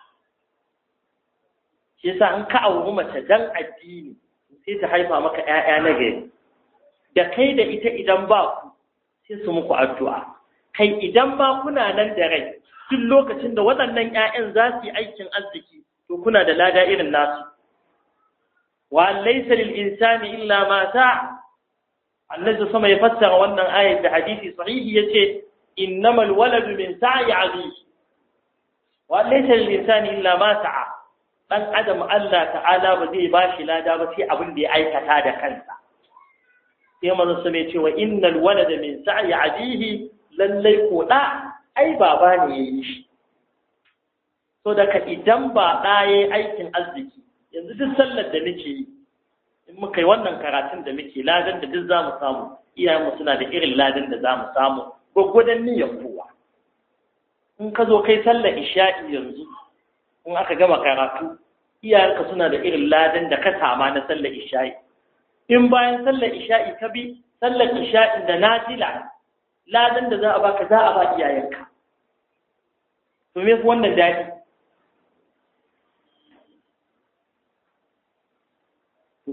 shi yasa an ka auri mace dan addini sai ta haifa maka ƴaƴa na gari da kai da ita idan ba ku sai su muku addu'a kai idan ba kuna nan da rai duk lokacin da waɗannan ƴaƴan za su yi aikin arziki to kuna da lada irin nasu wa laysa lil insani illa ma sa'a annabi sama ya fassara wannan ayat da hadisi sahihi yace innamal waladu min sa'i abihi wa laysa lil insani illa ma sa'a dan adam Allah ta'ala ba zai bashi lada ba sai abin da ya aikata da kansa sai manzo sama ya ce wa innal walada min sa'i abihi lallai ko da ai baba ne yayi shi so da ka idan ba da yayi aikin arziki yanzu duk sallar da muke yi in muka yi wannan karatun da muke ladan da duk zamu samu iyayenmu suna da irin ladan da zamu samu gwaggwadon niyyar kowa in ka zo kai sallar isha'i yanzu in aka gama karatu iyayenka suna da irin ladan da ka sama na sallar isha'i in bayan sallar isha'i ka bi sallar isha'i da nafila ladan da za a baka za a ba iyayenka to me wannan dadi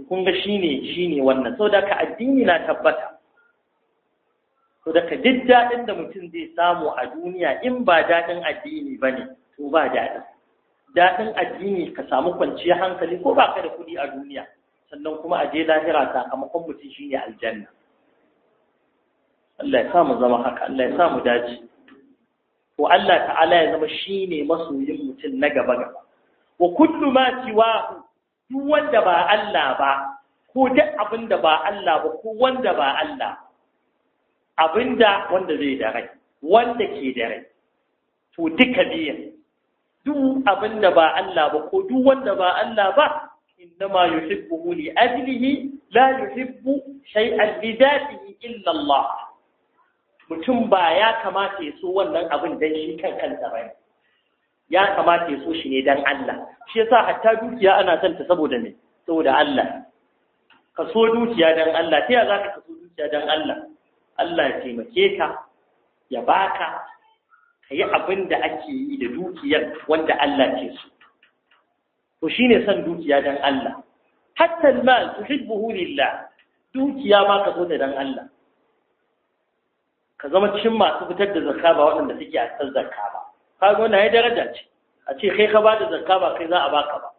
kun ga shine shine wannan saboda ka addini na tabbata saboda ka duk dadin da mutum zai samu a duniya in ba dadin addini bane to ba dadin dadin addini ka samu kwanciyar hankali ko ba ka da kudi a duniya sannan kuma a je lahira sakamakon mutum shine aljanna Allah ya sa mu zama haka Allah ya sa mu dace to Allah ta'ala ya zama shine masoyin mutum na gaba gaba wa kullu ma siwahu duk wanda ba Allah ba ko duk abinda ba Allah ba ko wanda ba Allah abinda wanda zai da rai wanda ke da rai to duka biyan duk abinda ba Allah ba ko duk wanda ba Allah ba innama yuhibbuhu li ajlihi la yuhibbu shay'an li dhatihi illa Allah mutum ba ya kamata ya so wannan abin dan shi kan kansa ba ya kamata ya so shi ne dan Allah shi yasa hatta dukiya ana son ta saboda me saboda Allah ka so dukiya dan Allah sai za ka so dukiya dan Allah Allah ya taimake ka ya baka kai abin da ake yi da dukiyar wanda Allah ke so to shine son dukiya dan Allah hatta al-mal tuhibbuhu lillah dukiya ma ka so ta dan Allah ka zama cikin masu fitar da zakka ba waɗanda suke a cikin zakka ba kaga wannan ya daraja ce a ce kai ka bada zakka ba kai za a baka ba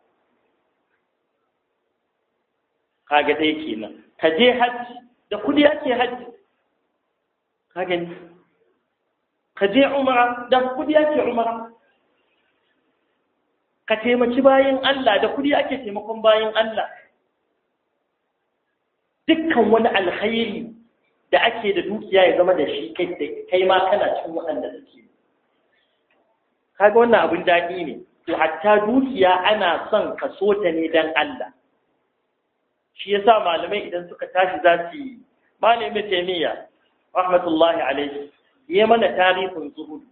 kaga dai kenan ka je haji da kudi ake haji ka gani ka je umra da kudi ake umra ka taimaki bayin Allah da kudi ake taimakon bayin Allah dukkan wani alkhairi da ake da dukiya ya zama da shi kai ma kana cikin waɗanda suke kaga wannan abin daɗi ne to hatta dukiya ana son ka so ta ne dan Allah shi yasa malamai idan suka tashi za su yi malamin Taymiyyah rahmatullahi alaihi yayi mana tarihin zuhud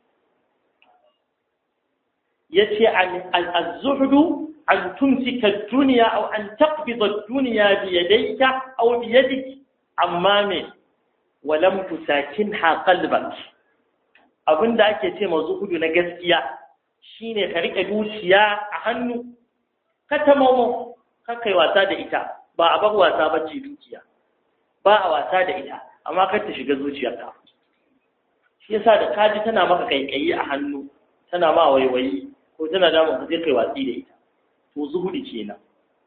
yace an az-zuhd an tumsika ad-dunya aw an taqbida ad-dunya bi yadayka aw bi yadik amma me walam tusakinha qalbak abinda ake ce ma zuhudu na gaskiya shine ka rike dukiya a hannu ka tamamo ka kai wasa da ita ba a bar wasa bace dukiya ba a wasa da ita amma kar ta shiga zuciyarka shi yasa da kaji tana maka kaikayi a hannu tana ma waiwayi ko tana da mu sai kai watsi da ita to zuhudi kenan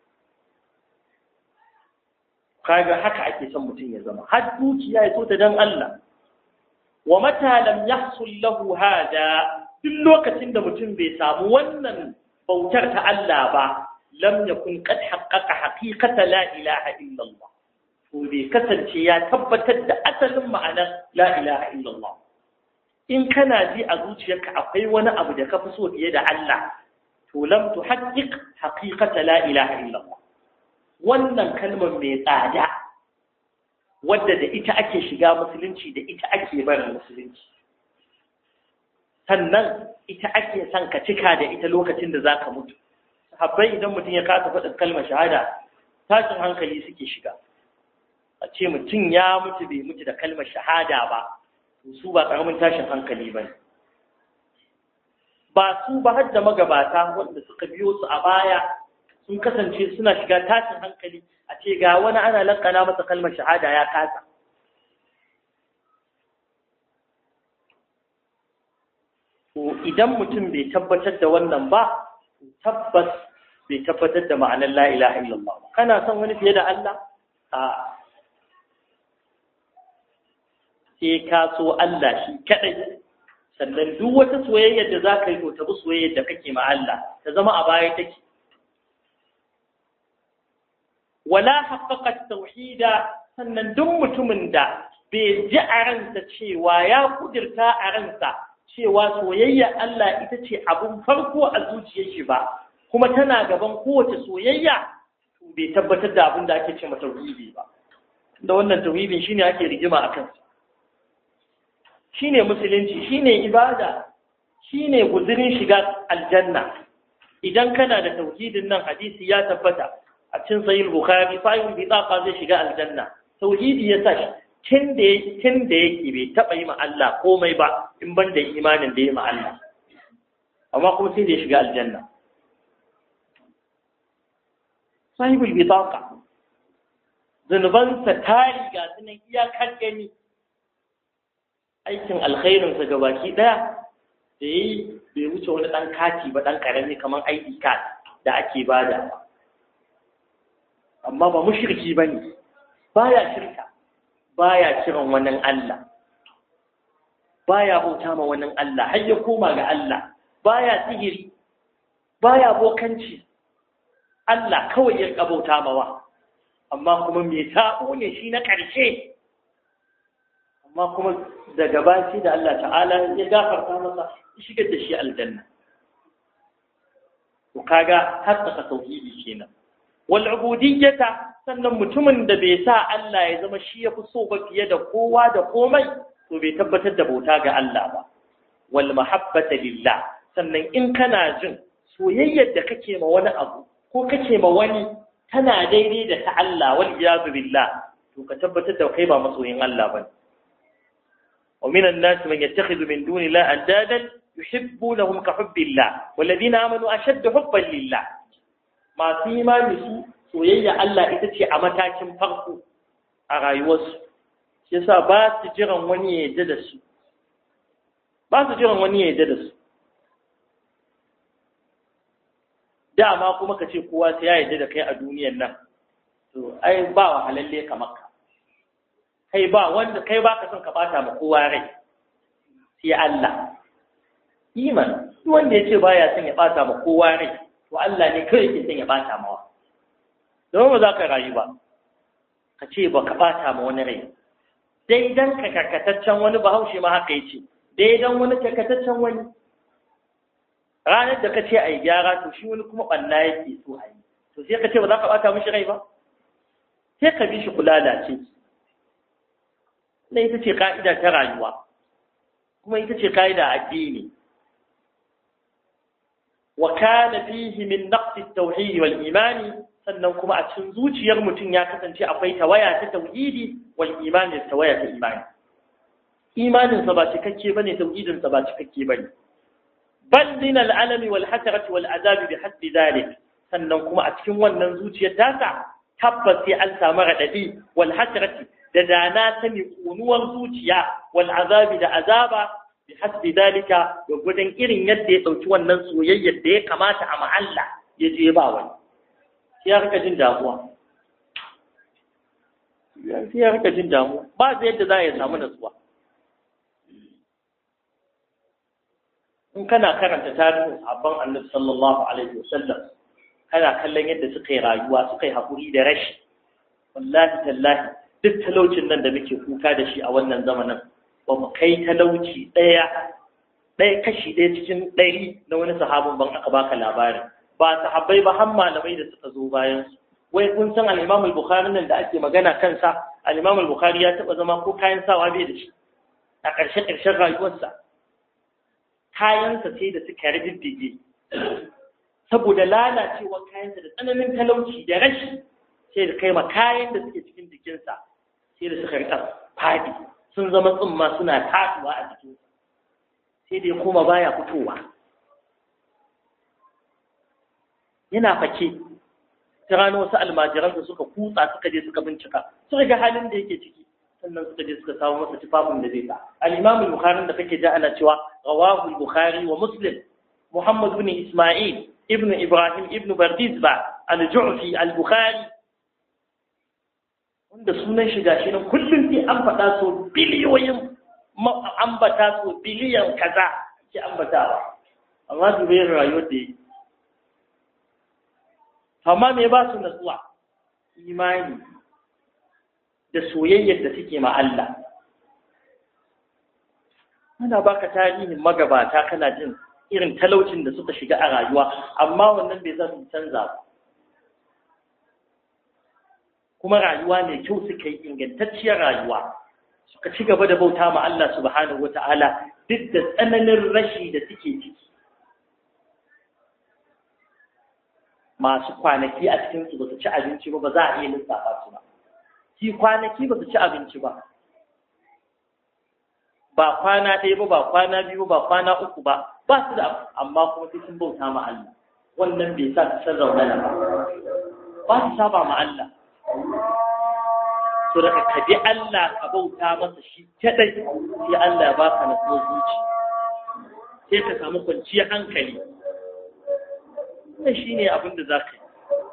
kaga haka ake son mutum ya zama har dukiya ya so ta dan Allah wa mata lam yahsul lahu hada duk lokacin da mutum bai samu wannan bautar ta Allah ba lam yakun qad haqqaqa haqiqata la ilaha illa Allah to bai kasance ya tabbatar da asalin ma'anar la ilaha illa Allah in kana ji a zuciyarka akwai wani abu da kafi so fiye da Allah to lam tuhaqqiq haqiqata la ilaha illa Allah wannan kalmar mai tsada wadda da ita ake shiga musulunci da ita ake barin musulunci sannan ita ake son ka cika da ita lokacin da zaka mutu sahabbai idan mutum ya kasa faɗin kalmar shahada tashin hankali suke shiga a ce mutum ya mutu bai mutu da kalmar shahada ba su ba karamin tashin hankali ba ne ba su ba har da magabata wanda suka biyo su a baya sun kasance suna shiga tashin hankali a ce ga wani ana lakana masa kalmar shahada ya kasa to idan mutum bai tabbatar da wannan ba tabbas bai tabbatar da ma'anar la ilaha illallah kana son wani fiye da Allah a sai ka so Allah shi kadai sannan duk wata soyayya da zaka yi to ta bi soyayyar da kake ma Allah ta zama a baya take wala haqqaqa tauhida sannan duk mutumin da bai ji a ransa cewa ya kudirta a ransa cewa soyayya Allah ita ce abun farko a zuciyar shi ba kuma tana gaban kowace soyayya to bai tabbatar da abin da ake ce mata tauhidi ba da wannan tauhidin shine ake rigima akan shine musulunci shine ibada shine guzurin shiga aljanna idan kana da tauhidin nan hadisi ya tabbata a cikin sahih bukhari sahih bitaqa zai shiga aljanna tauhidi ya sa tun da tun da yake bai taba yi ma Allah komai ba in ban da imanin da ya ma Allah amma kuma sai da ya shiga aljanna sahih bitaqa zunubansa tari ga sunan iyakar gani, aikin alkhairinsa ga baki ɗaya da yi bai wuce wani ɗan kati ba ɗan ƙarami kamar I D card da ake bada, amma ba mushriki ba ne, baya shirka, baya kiran wani Allah, baya bauta ma wani Allah har ya koma ga Allah, baya sihiri, baya bokanci, Allah kawai ya bauta mawa, amma kuma mai sabo ne shi na ƙarshe, amma kuma daga baki da Allah ta'ala ya gafarta masa ya shigar da shi aljanna. To kaga hatta tauhidi kenan. Wal ubudiyyata, sannan mutumin da bai sa Allah ya zama shi yafi so ba fiye da kowa da komai, to bai tabbatar da bauta ga Allah ba. Wal mahabbata lillah, sannan in kana jin soyayyar da kake ma wani abu ko kake ma wani tana daidai da ta Allah, wal iyadu billah, to ka tabbatar da kai ba masoyin Allah bane. wa minan nas man yattakhidhu min duni la andadan yuhibbunahum ka hubbillah walladhina amanu ashaddu hubban lillah. Masu imani su soyayya Allah ita ce a matakin farko a rayuwarsu, yasa ba su jiran wani ya yarda da su ba su jiran wani ya yarda da su dama kuma ka ce kowa sai ya yarda da kai a duniyar nan, to ai ba wahalalle kamar ka, kai ba wanda kai ba ka son ka bata ma kowa rai sai Allah. Iman duk wanda ya ce baya son ya bata ma kowa rai, to Allah ne kai yake son ya bata mawa, don ba za ka rayu ba ka ce ba ka bata ma wani rai. Dai dan ka karkataccen wani bahaushe ma haka yace, dai dan wani karkataccen wani, ranar da ka ce a yi gyara to shi wani kuma ɓanna yake so a yi, to sai ka ce ba za ka ɓata mishi rai ba, sai ka bi shi kula da ce. Na ita ce ka'ida ta rayuwa, kuma ita ce ka'ida addini. Wa kana fihi min naqsi at-tauhid wal imani, sannan kuma a cikin zuciyar mutum ya kasance akwai tawaya ta tauhidi wal imani da tawaya ta imani. Imanin sa ba cikakke bane, tauhidin sa ba cikakke bane. bal min al'alami wal hasarati wal azabi bi hasbi dhalik, sannan kuma a cikin wannan zuciyar tasa tabbas sai an samu radadi wal hasarati da dana ta mi kunuwar zuciya wal azabi da azaba bi hasbi dhalika, da gudan irin yadda ya dauki wannan soyayyar da ya kamata a ma'alla ya je ba wani, sai ya rika jin damuwa sai ya rika jin damuwa ba zai yadda za ya samu nutsuwa. In kana karanta tarihin sahabban Annabi sallallahu alaihi wasallam, kana kallon yadda suka yi rayuwa, suka yi haƙuri da rashi, wallahi tallahi duk talaucin nan da muke kuka da shi a wannan zamanin ba mu kai talauci ɗaya ɗaya kashi ɗaya cikin ɗari na wani sahabin ban aka baka labarin, ba sahabbai ba har malamai da suka zo bayan su. Wai kun san al-Imam al-Bukhari nan da ake magana kansa, al-Imam al-Bukhari ya taɓa zama ko kayan sawa bai da shi a ƙarshe ƙarshen rayuwarsa, kayansa sai da suka riddige saboda lalacewar kayansa da tsananin talauci da rashi, sai da kai ma kayan da suke cikin jikinsa sai da suka rika fadi sun zama tsumma suna taduwa a jikinsa, sai da ya koma baya fitowa yana fake. Ta rana wasu almajiransa suka kutsa suka je suka bincika suka ga halin da yake ciki, sannan suka je suka samu masa tufafin da zai sa. Al-Imam al-Bukhari da kake ji ana cewa rawahu al-Bukhari wa Muslim, Muhammad ibn Isma'il ibn Ibrahim ibn Bardizba al-Ju'fi al-Bukhari, wanda sunan shi gashi nan kullum sai an faɗa so biliyoyin ambata so biliyan kaza ke ambatawa, amma zubair rayuwar da yake. Amma me ba su natsuwa? Imani da soyayyar da suke ma Allah. Ana baka tarihin magabata kana jin irin talaucin da suka shiga a rayuwa, amma wannan bai za su canza ba. Kuma rayuwa mai kyau suka yi, ingantacciyar rayuwa, suka ci gaba da bauta ma Allah subhanahu wata'ala duk da tsananin rashi da suke ciki. Masu kwanaki a cikinsu ba su ci abinci ba, ba za a iya lissafa su ba. Shi kwanaki ba su ci abinci ba, ba kwana ɗaya ba, ba kwana biyu ba, kwana uku ba, ba su da, amma kuma sai sun bauta ma Allah. Wannan bai sa su san raunana ba, ba su saba ma Allah. so daga ka bi Allah ka bauta masa shi kadai sai Allah ya baka natsuwar zuci sai ka samu kwanciyar hankali wannan shine abin da zaka yi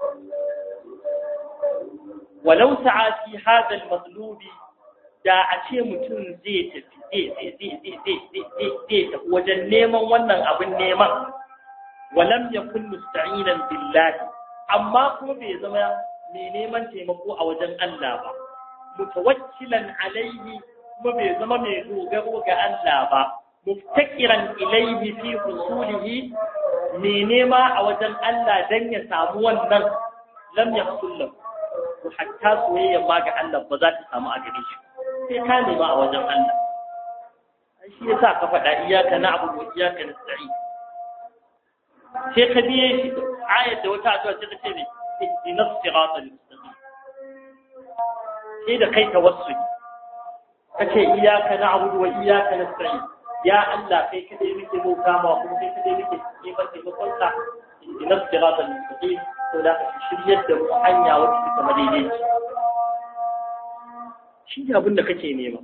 walau sa'a fi hadha al-matlub da a ce mutum zai tafi zai zai zai zai tafi wajen neman wannan abin neman walam yakun musta'inan billahi amma kuma bai zama mai neman taimako a wajen Allah ba mutawakkilan alaihi kuma bai zama mai dogaro ga Allah ba muftakiran ilaihi fi husulihi mai nema a wajen Allah dan ya samu wannan lam yahsul lahu hatta soyayya ma ga Allah ba za ta samu a gare shi sai ka nema a wajen Allah shi yasa ka faɗa iyyaka na'budu wa iyyaka nasta'in sai ka biye shi ayat da wata addu'a sai ka ce ne ihdinas siratal mustaqim sai da kai tawassuli kace iyyaka na'budu wa iyyaka nasta'in ya Allah kai kadai muke bauta ma kuma kai kadai muke neman taimakon ka ihdinas siratal mustaqim to da ka shiryar da mu hanya wacce ta madaidaici shi ne abin da kake nema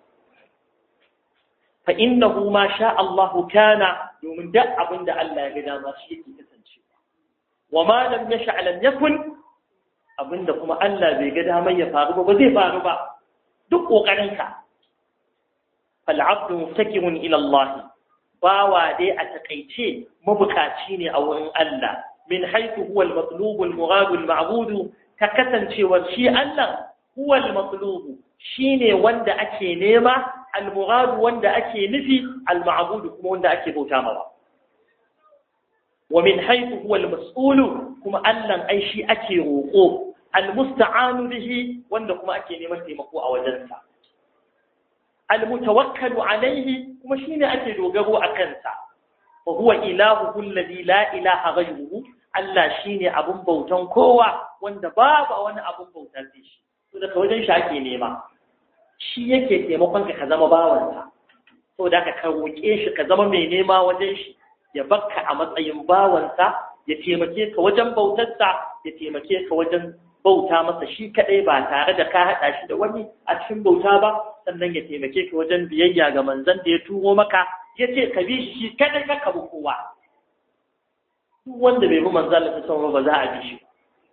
fa innahu ma sha Allah kana domin duk abin da Allah ya ga dama shi yake kasancewa wa ma lam yasha lam yakun abinda kuma Allah bai ga dama ya faru ba ba zai faru ba duk kokarin ka fal abdu muftakirun ila Allah bawa dai a takeice mabukaci ne a wurin Allah min haythu huwa al-matlub al-murad al-ma'bud ta kasancewar shi Allah huwa al-matlub shine wanda ake nema al-murad wanda ake nufi al-ma'bud kuma wanda ake bauta mawa wa min haythu huwa al-mas'ul kuma Allah ai shi ake roko al-musta'anu bihi wanda kuma ake neman taimako a wajensa al-mutawakkalu alayhi kuma shine ake dogaro a kansa wa huwa ilahu alladhi la ilaha ghayruhu Allah shine abun bautan kowa wanda babu wani abun bauta sai shi to daga wajen shi ake nema shi yake taimakon ka ka zama bawansa to da ka roke shi ka zama mai nema wajen shi ya bakka a matsayin bawansa ya taimake ka wajen bautarsa ya taimake ka wajen bauta masa shi kadai ba tare da ka hada shi da wani a cikin bauta ba sannan ya taimake ka wajen biyayya ga manzon da ya turo maka yace ka bi shi kadai ka kabu kowa duk wanda bai bi manzon Allah sallallahu ba za a bi shi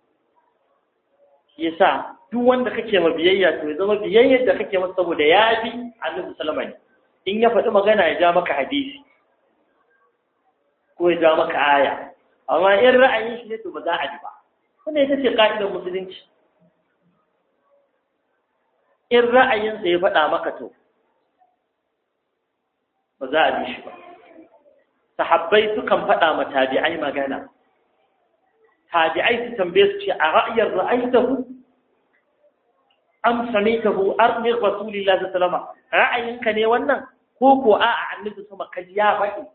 yasa duk wanda kake ma biyayya to ya zama biyayyar da kake masa saboda ya bi Annabi sallallahu alaihi wasallam in ya faɗi magana ya ja maka hadisi ko ya ja maka aya amma in ra'ayin shi ne to ba za a ji ba wannan ita ce ka'idar musulunci in ra'ayinsa ya faɗa maka to ba za a bi shi ba sahabbai sukan faɗa ma tabi'ai magana tabi'ai su tambaye su ce a ra'ayar ra'aytahu am samitahu armi rasulillahi sallallahu alaihi wasallam ra'ayinka ne wannan ko ko a'a annabi sama kaji ya faɗi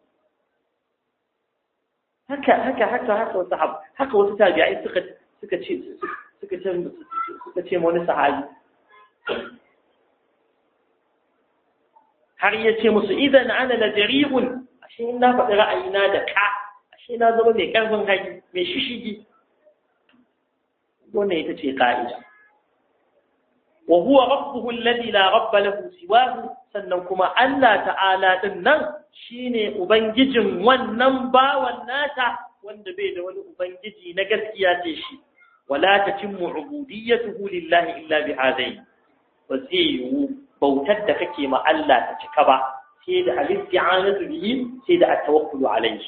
haka haka haka haka wasu sahab haka wasu tabi'ai suka suka ce suka ce suka ce wani sahabi har ya ce musu idan ana la jari'un ashe na faɗi ra'ayina da ka ashe na zama mai ƙarfin hali mai shishigi wannan ita ce ka'ida wa huwa rabbuhu alladhi la rabba lahu siwahu sannan kuma Allah ta'ala din nan shine ubangijin wannan bawan nata wanda bai da wani ubangiji na gaskiya ce shi wala tatimmu ubudiyyatuhu lillahi illa bihadain wa zai bautar da kake ma Allah ta cika ba sai da al-isti'anatu bihi sai da at-tawakkulu alayhi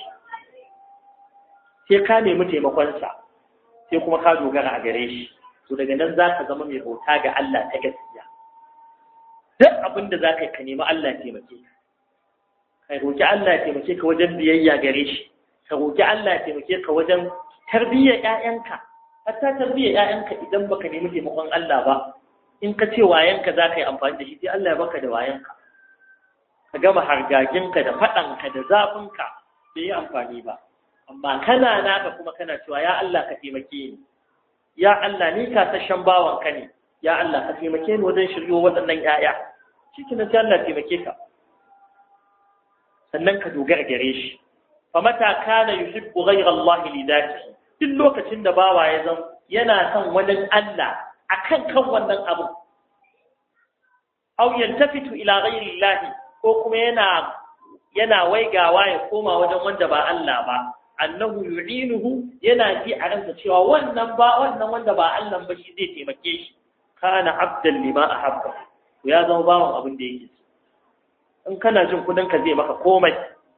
sai ka nemi taimakon sa sai kuma ka dogara a gare shi to daga nan zaka zama mai bauta ga Allah ta gaskiya duk abinda zaka yi ka nemi Allah ya taimake ka kai roki Allah ya taimake ka wajen biyayya gare shi ka roki Allah ya taimake ka wajen tarbiyyar ƴaƴanka hatta tarbiyyar ƴaƴanka idan baka nemi taimakon Allah ba in ka ce wayanka zaka yi amfani da shi sai Allah ya baka da wayanka ka gama hargaginka da faɗanka da zafinka bai yi amfani ba amma kana naka kuma kana cewa ya Allah ka taimake ni ya Allah ni kasashen bawanka ne ya Allah ka taimake ni wajen shiryo waɗannan ƴaƴa shikenan sai Allah taimake ka sannan ka dogara gare shi fa mata kana yuhibbu ghayra Allah li dhatihi duk lokacin da bawa ya zan yana son wani Allah akan kan wannan abu aw yaltafitu ila ghayri Allah ko kuma yana yana waigawa ya koma wajen wanda ba Allah ba annahu yu'inuhu yana ji a ransa cewa wannan ba wannan wanda ba Allah ba shi zai taimake shi kana abdan lima ahabba ya zama bawon abin da yake in kana jin kudin ka zai maka komai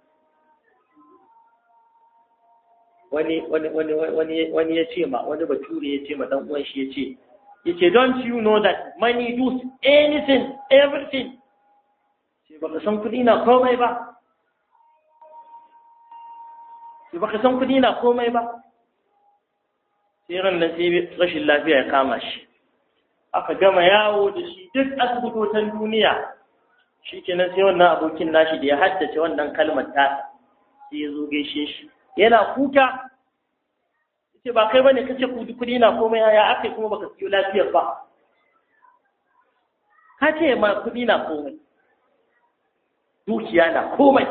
wani wani wani wani wani ya ce ma wani bature ya ce ma dan uwan shi ya ce yace don't you know that money does anything everything sai baka san kudi na komai ba sai baka san kudi na komai ba sai ran nan sai rashin lafiya ya kama shi aka gama yawo da shi duk asibitotan duniya shikenan sai wannan abokin nashi da ya haddace wannan kalmar ta sai ya zo gaishe shi yana kuka yace ba kai bane kace kudi kudi na komai ya akai kuma baka siyo lafiyar ba kace ma kudi na komai dukiya na komai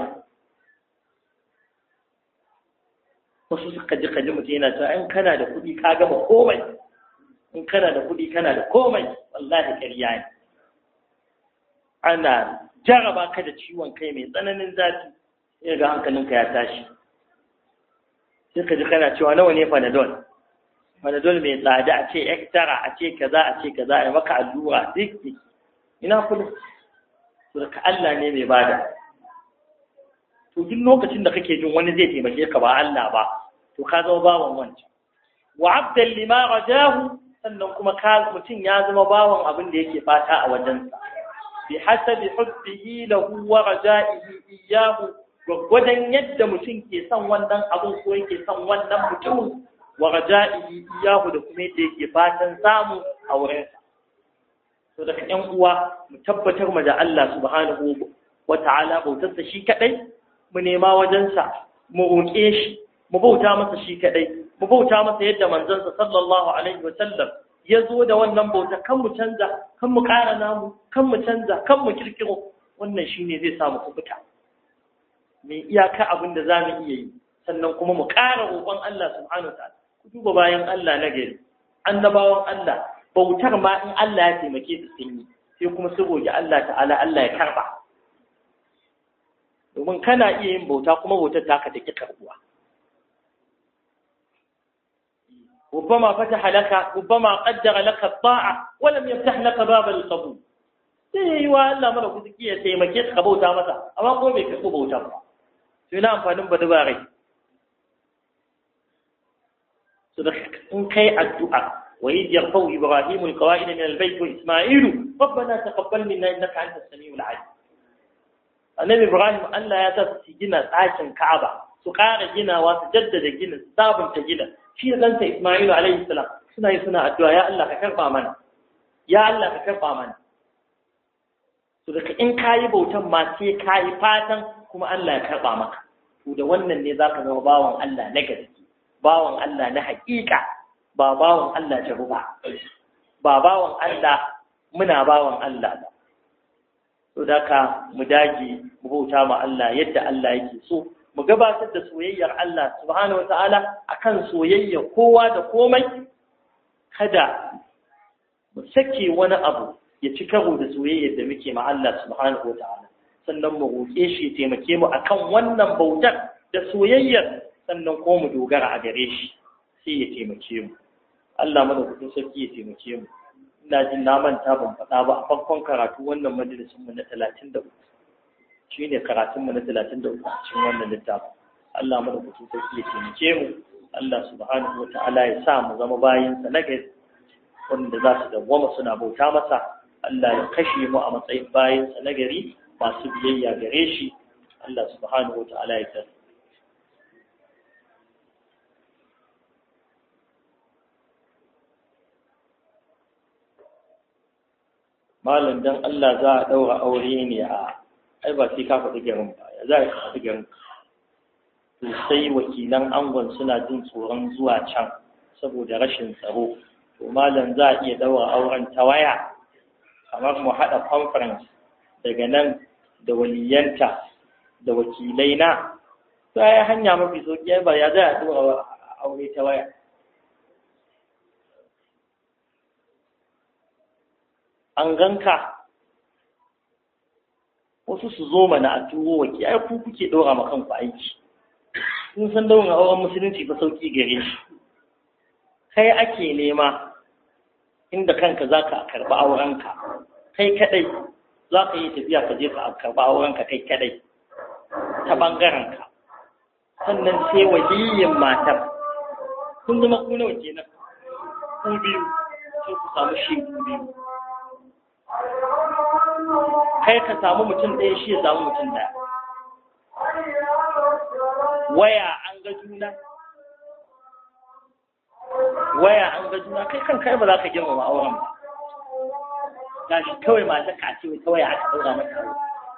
wasu suka ji kaji mutum yana cewa in kana da kudi ka gama komai in kana da kudi kana da komai wallahi ƙarya ne ana jaraba ka da ciwon kai mai tsananin zafi sai ga hankalinka ya tashi sai ka ji kana cewa nawa ne panadol panadol mai tsada a ce extra a ce kaza a ce kaza a maka allura duk ina kullu surka Allah ne mai bada to duk lokacin da kake jin wani zai taimake ka ba Allah ba to ka zama bawan wancan wa abdan lima rajahu sannan kuma ka mutum ya zama bawan abin da yake fata a wajensa bi hasabi hubbihi lahu wa raja'ihi iyyahu gwaggwadon yadda mutum ke son wannan abin ko yake son wannan mutumin wa raja'ihi iyyahu da kuma yadda yake fatan samu a wurinsa to daga ƴan uwa mu tabbatar mu da Allah subhanahu wa ta'ala bautarsa shi kadai mu nema wajensa mu roƙe shi mu bauta masa shi kadai mu bauta masa yadda manzansa sallallahu alaihi wa sallam ya zo da wannan bauta kan mu canza kan mu ƙara namu kan mu canza kan mu kirkiro wannan shine zai samu kubuta mai iyaka abin da zamu iya yi sannan kuma mu ƙara roƙon Allah subhanahu wa ta'ala ku duba bayan Allah na gari annabawan Allah bautar ma in Allah ya taimake su sun yi sai kuma su roƙi Allah ta'ala Allah ya karba domin kana iya yin bauta kuma bautar ta ka take karbuwa ربما فتح لك ربما قدر لك الطاعة ولم يفتح لك باب القبول sai wa Allah mara kuzuki ya taimake ka bauta masa amma ko bai karɓi bauta ba sai na amfanin ba dubarai so da in kai addu'a wa idh yarfa'u ibrahimu alqawa'id min albayt wa isma'ilu rabbana taqabbal minna innaka antas samiul 'alim annabi ibrahim Allah ya sa su gina tsakin Ka'aba su ƙara ginawa su jaddada gina sabunta gina shi da ɗansa Ismailu alaihi salam suna yi suna addu'a ya Allah ka karɓa mana ya Allah ka karɓa mana to daga in kayi bautan ma sai kayi fatan kuma Allah ya karɓa maka to da wannan ne zaka zama bawan Allah na gaske bawan Allah na haƙiƙa ba bawan Allah jabu ba ba bawan Allah muna bawan Allah ba to daga mu dage mu bauta ma Allah yadda Allah yake so mu gabatar da soyayyar Allah subhanahu wata'ala akan soyayya kowa da komai kada mu sake wani abu ya ci karo da soyayyar da muke ma Allah subhanahu wata'ala sannan mu roƙe shi taimake mu akan wannan bautar da soyayyar sannan ko mu dogara a gare shi sai ya taimake mu Allah mana kudin sarki ya taimake mu ina jin na manta ban faɗa ba a farkon karatu wannan majalisin mu na talatin da uku shi ne karatunmu na talatin da uku cikin wannan littafin Allah madaukakin sarki ya taimake mu Allah subhanahu wa ta'ala ya sa mu zama bayinsa na gari wanda za su dawwama suna bauta masa Allah ya kashe mu a matsayin bayinsa na gari masu biyayya gare shi Allah subhanahu wa ta'ala ya tsare malam dan Allah za a daura aure ne a ai ba sai ka faɗi garin ba ya za ka faɗi garin to sai wakilan angon suna jin tsoron zuwa can saboda rashin tsaro to malam za a iya daura auren ta waya kamar mu haɗa conference daga nan da waliyanta da wakilai na to ai hanya mafi sauki ba ya za a daura aure ta waya an ganka wasu su zo mana a turo waki ai ku kuke ɗora ma kanku aiki sun san daurin auren musulunci fa sauki gare shi kai ake nema inda kanka za ka karɓi aurenka kai kadai za ka yi tafiya ka je ka karɓi aurenka kai kadai ta ɓangarenka sannan sai waliyin matar kun zama ku nawa kenan ku biyu sai ku samu shi ku biyu kai ka samu mutum ɗaya shi ya samu mutum ɗaya waya an ga juna waya an ga juna kai kan kai ba za ka girmama auren ba gashi kawai mata ka ce ta waya aka ɗaura mata aure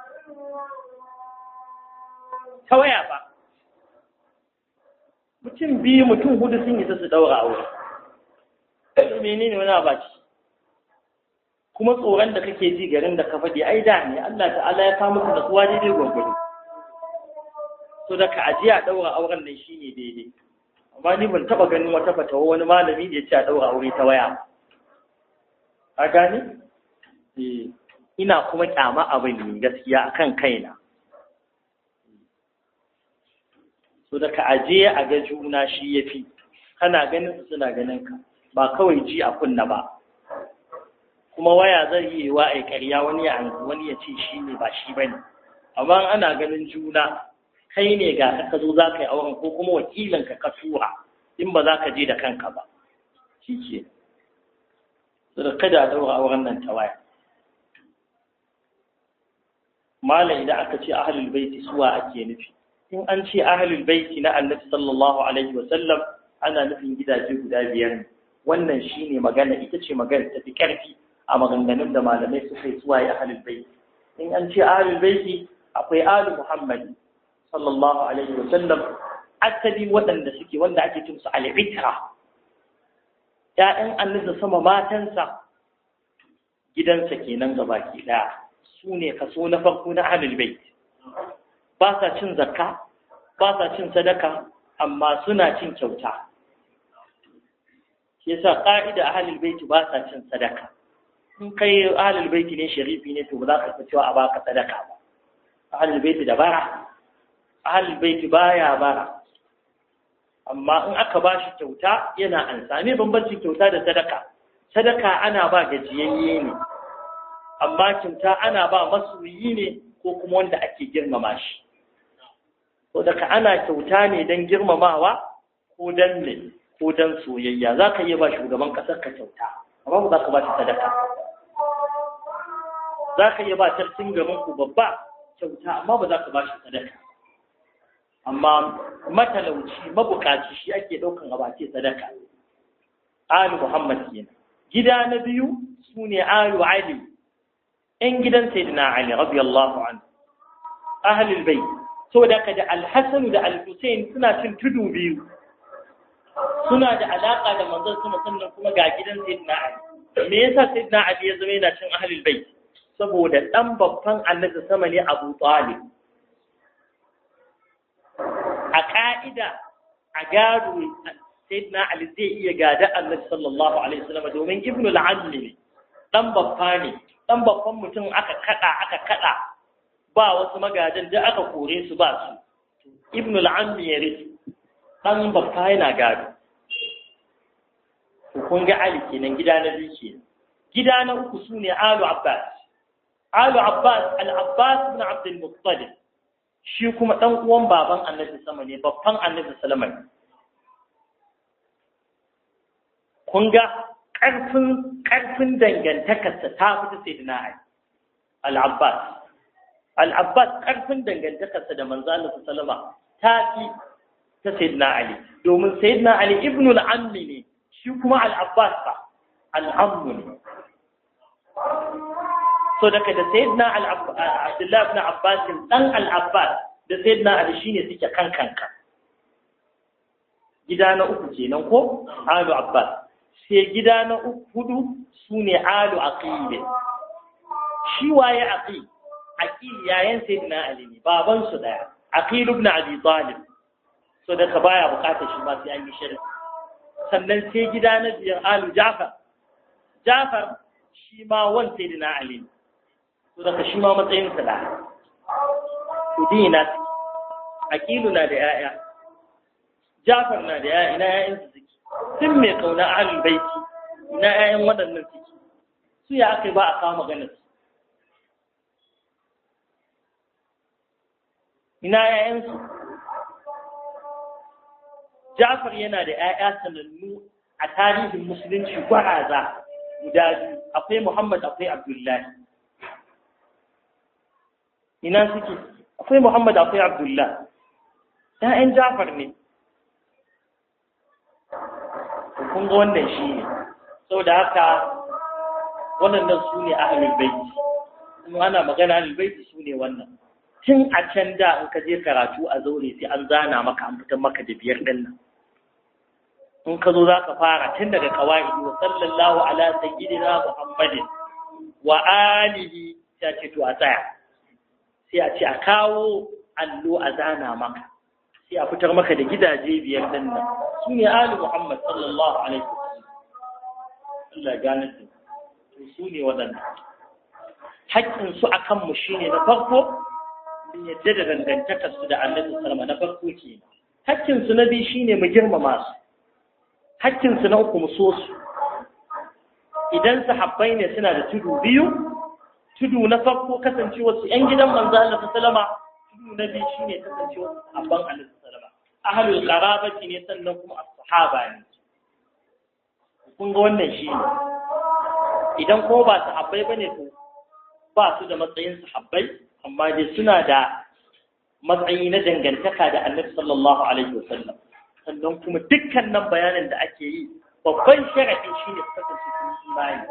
ta waya ba mutum biyu mutum hudu sun yi su ɗaura aure menene wani abaci kuma tsoron da kake ji garin da ka faɗi ai da ne Allah ta'ala ya samu da tsuwa daidai gwangwado so da ka ajiya ɗaura auren nan shine daidai amma ni ban taɓa ganin wata fatawa wani malami da ya ce a ɗaura aure ta waya a gane ina kuma kyama abin ne gaskiya akan kaina so da ka ajiye a ga juna shi yafi kana ganin su suna ganin ka ba kawai ji a kunna ba kuma waya zai yi wa ai ƙarya wani ya wani ya ce shi ne ba shi bane amma ana ganin juna kai ne ga ka zo za ka yi auren ko kuma wakilin ka ka tura in ba za ka je da kanka ba shi ke da kada a daura auren nan ta waya malam idan aka ce ahlul baiti suwa ake nufi in an ce ahlul baiti na annabi sallallahu alaihi wasallam ana nufin gidaje guda biyar ne wannan shine magana ita ce magana ta fi karfi a maganganun da malamai suka yi suwaye ahlul baiti in an ce ahlul baiti akwai alu muhammad sallallahu alaihi wasallam asali waɗanda suke wanda ake cin su al-itra ƴaƴan annabi sama matansa gidansa kenan gabaki daya su ne kaso na farko na ahlul bait ba sa cin zakka ba sa cin sadaka amma suna cin kyauta yasa ƙa'ida ahlul bait ba sa cin sadaka in kai ahlul bait ne sharifi ne to ba za ka fi cewa a baka sadaka ba ahlul bait da bara ahlul bait baya bara amma in aka ba shi kyauta yana ansa me bambancin kyauta da sadaka sadaka ana ba gajiyayye ne amma kyauta ana ba masoyi ne ko kuma wanda ake girmama shi to daga ana kyauta ne don girmamawa ko don ne ko don soyayya za ka iya ba shugaban ƙasar ka kyauta amma ba za ka ba shi sadaka za ka iya ba tarcin gaban ku babba kyauta amma ba za ka ba shi sadaka amma matalauci mabukaci shi ake ɗaukan abace sadaka alu muhammad kenan gida na biyu su ne alu ali ‘yan gidan sayyidina ali radiyallahu anhu ahlul bayt so da kada al-hasan da al-husayn suna cin tudu biyu suna da alaka da manzon sama sannan kuma ga gidan sayyidina ali me yasa sayyidina ali ya zama yana cin ahlul bayt saboda dan babban annabi sama ne Abu Talib a ka'ida a gado sayyidina ali zai iya gada annabi sallallahu alaihi wasallam domin ibnu al-ammi ne dan babba ne dan babban mutum aka kada aka kada ba wasu magadan da aka kore su ba su ibnu al-ammi ya risu dan babba yana gado kun ga ali kenan gida na biyu kenan gida na uku sune alu abbas alu abbas al-abbas ibn abd al-muttalib shi kuma dan uwan baban annabi sama ne babban annabi sallama kun ga karfin karfin dangantakarsa ta fita sayyidina ali al-abbas al-abbas karfin dangantakarsa da manzo Allah sallama ta fi ta sayyidina ali domin sayyidina ali ibnu al-ammi ne shi kuma al-abbas fa al-ammu ne so daga da sayyidina abdullah ibn abbas dan al-abbas da sayyidina ali shine suke kankanka gida na uku kenan ko alu abbas sai gida na uku hudu sune alu aqil shi waye aqil aqil yayin sayyidina ali ne baban su daya aqil ibn abi talib so daga baya bukatar shi ba sai an yi shirki sannan sai gida na biyar alu jafar jafar shi ma wan sayyidina ali to daga shi ma matsayin sa da to dina aqilu na da yaya Jafar na da yaya ina yayan su suke sun mai kauna ahlul baiti ina yayan waɗannan suke su ya akai ba a kawo magana su ina yayan su Jafar yana da yaya sanannu a tarihin musulunci gwaraza guda biyu akwai Muhammad akwai Abdullahi ina suke akwai Muhammad akwai Abdullahi ƴaƴan Jafar ne kun ga wannan shi ne saboda haka waɗannan su ne ahlul baiti in ana magana ahlul baiti su ne wannan tun a can da in ka je karatu a zaure sai an zana maka an fitar maka da biyar ɗin nan in ka zo za ka fara tun daga kawai wa sallallahu ala sayyidina Muhammadin wa alihi ta ce to a tsaya sai a ce a kawo allo a zana maka sai a fitar maka da gidaje biyar din nan su ne ali Muhammad sallallahu alaihi wasallam Allah gane su to su ne waɗannan haƙƙin su akan mu shine na farko mun yadda da dangantakar su da Annabi sallallahu alaihi wasallam na farko ke haƙƙin su na biyu shine mu girmama su hakkinsu na uku mu so su idan sahabbai ne suna da tudu biyu tudu na farko kasancewa su ƴan gidan manzo Allah sallama tudu na biyu shine kasancewa sahabban Allah sallama ahlul qarabati ne sannan kuma as-sahaba ne kun ga wannan shine idan ko ba sahabbai bane to ba su da matsayin sahabbai amma dai suna da matsayi na dangantaka da Annabi sallallahu alaihi wasallam sannan kuma dukkanin bayanin da ake yi babban sharaɗi shi ne kasance cikin imani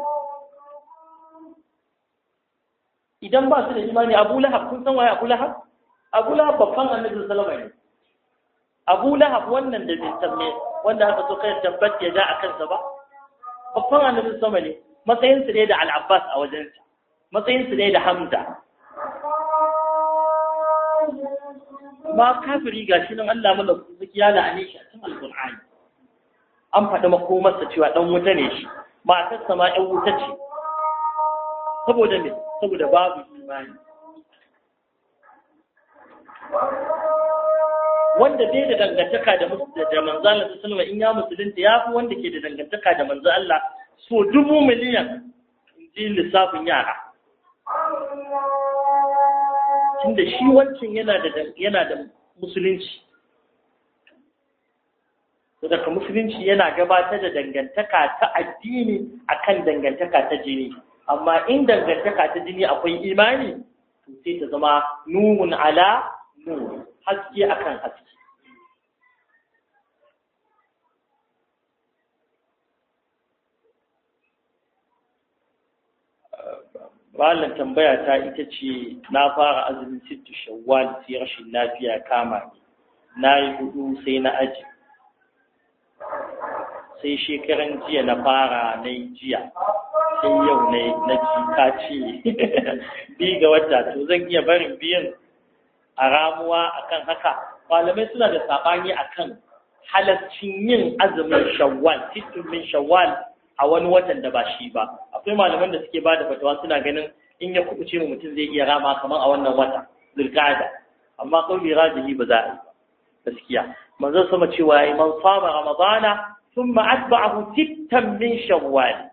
idan ba su da imani Abu Lahab kun san waye Abu Lahab Abu Lahab babban Annabi sallallahu alaihi wasallam Abu Lahab wannan da bai san me wanda aka so kai tabbat ya ja akan sa ba babban Annabi sallallahu alaihi wasallam matsayin su ne da Al-Abbas a wajen sa matsayin su ne da Hamza ma kafiri gashi nan Allah mana zaki ya la'ane shi a cikin Al-Qur'ani an faɗi makomarsa cewa dan wuta ne shi matarsa ma ɗan wuta ce saboda me saboda babu imani wanda bai da dangantaka da da manzo Allah sallallahu alaihi wasallam in ya musulunta yafi wanda ke da dangantaka da manzo Allah so dubu miliyan inji lissafin yara tunda shi wancan yana da yana da musulunci to daga musulunci yana gabatar da dangantaka ta addini akan dangantaka ta jini amma in dangantaka ta jini akwai imani to sai ta zama nurun ala nur haske akan haske Malam tambaya ta ita ce na fara azumin sittu shawwal sai rashin lafiya kama ni na yi hudu sai na aji sai shekaran jiya na fara na yi jiya sai yau na ji ka ce bi ga wata to zan iya barin biyan a ramuwa akan haka malamai suna da sabani akan halaccin yin azumin shawwal sittu min shawwal a wani watan da ba shi ba akwai malaman da suke bada fatawa suna ganin in ya kubuce mu mutum zai iya rama kamar a wannan wata zulqa'ada amma kauli rajihi ba za a yi gaskiya manzo sama cewa ai man sama ramadana thumma atba'ahu sittan min shawwal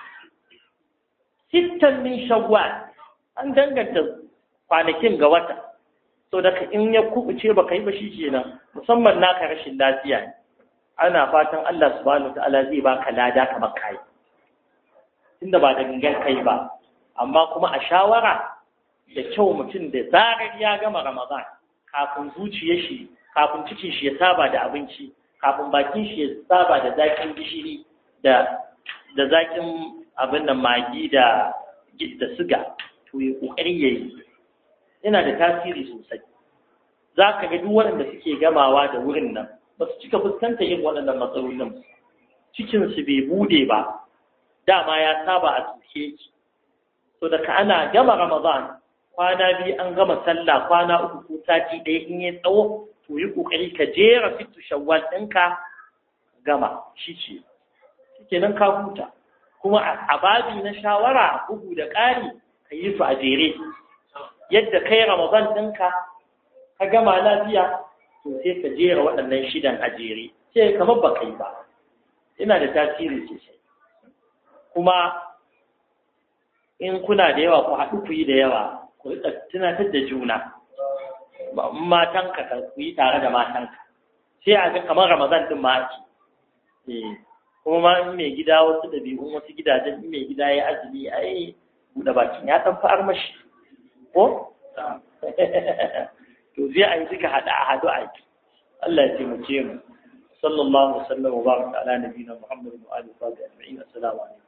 sittan min shawwal an danganta kwanakin ga wata so da in ya kubuce baka yi ba shi kenan musamman naka rashin lafiya ne ana fatan Allah subhanahu wataala zai baka lada kamar kai tunda ba da gangan kai ba amma kuma a shawara da kyau mutum da zarar ya gama Ramadan kafin zuciyar shi kafin cikin shi ya saba da abinci kafin bakin shi ya saba da zakin gishiri da da zakin abin nan magi da da suga to ya kokari yayi yana da tasiri sosai zaka ga duk wanda suke gamawa da wurin nan ba su cika fuskanta yin waɗannan matsalolin cikinsu bai bude ba dama ya saba a tsuke ki so daga ana gama ramadan kwana biyu an gama sallah kwana uku ko sati ɗaya in yi tsawo to yi ƙoƙari ka jera fitu shawwal ɗinka gama shi ce shike nan ka huta kuma a babi na shawara bugu da ƙari ka yi su a jere yadda kai Ramadan ɗinka ka gama lafiya to sai ka jera waɗannan shidan a jere sai kamar ba kai ba yana da tasiri sosai kuma in kuna da yawa ku haɗu ku yi da yawa ku riƙa tunatar da juna matanka ka ku yi tare da matanka sai a ga kamar Ramadan ɗin ma ake kuma ma in mai gida wasu ɗabi'un wasu gidajen in mai gida ya azumi ai buɗe bakin ya ɗan fa'ar mashi ko to sai a yi suka haɗa a haɗu a yi Allah ya taimake mu sallallahu alaihi wa sallam wa baraka ala nabiyina Muhammad wa alihi wa sahbihi ajma'in assalamu alaikum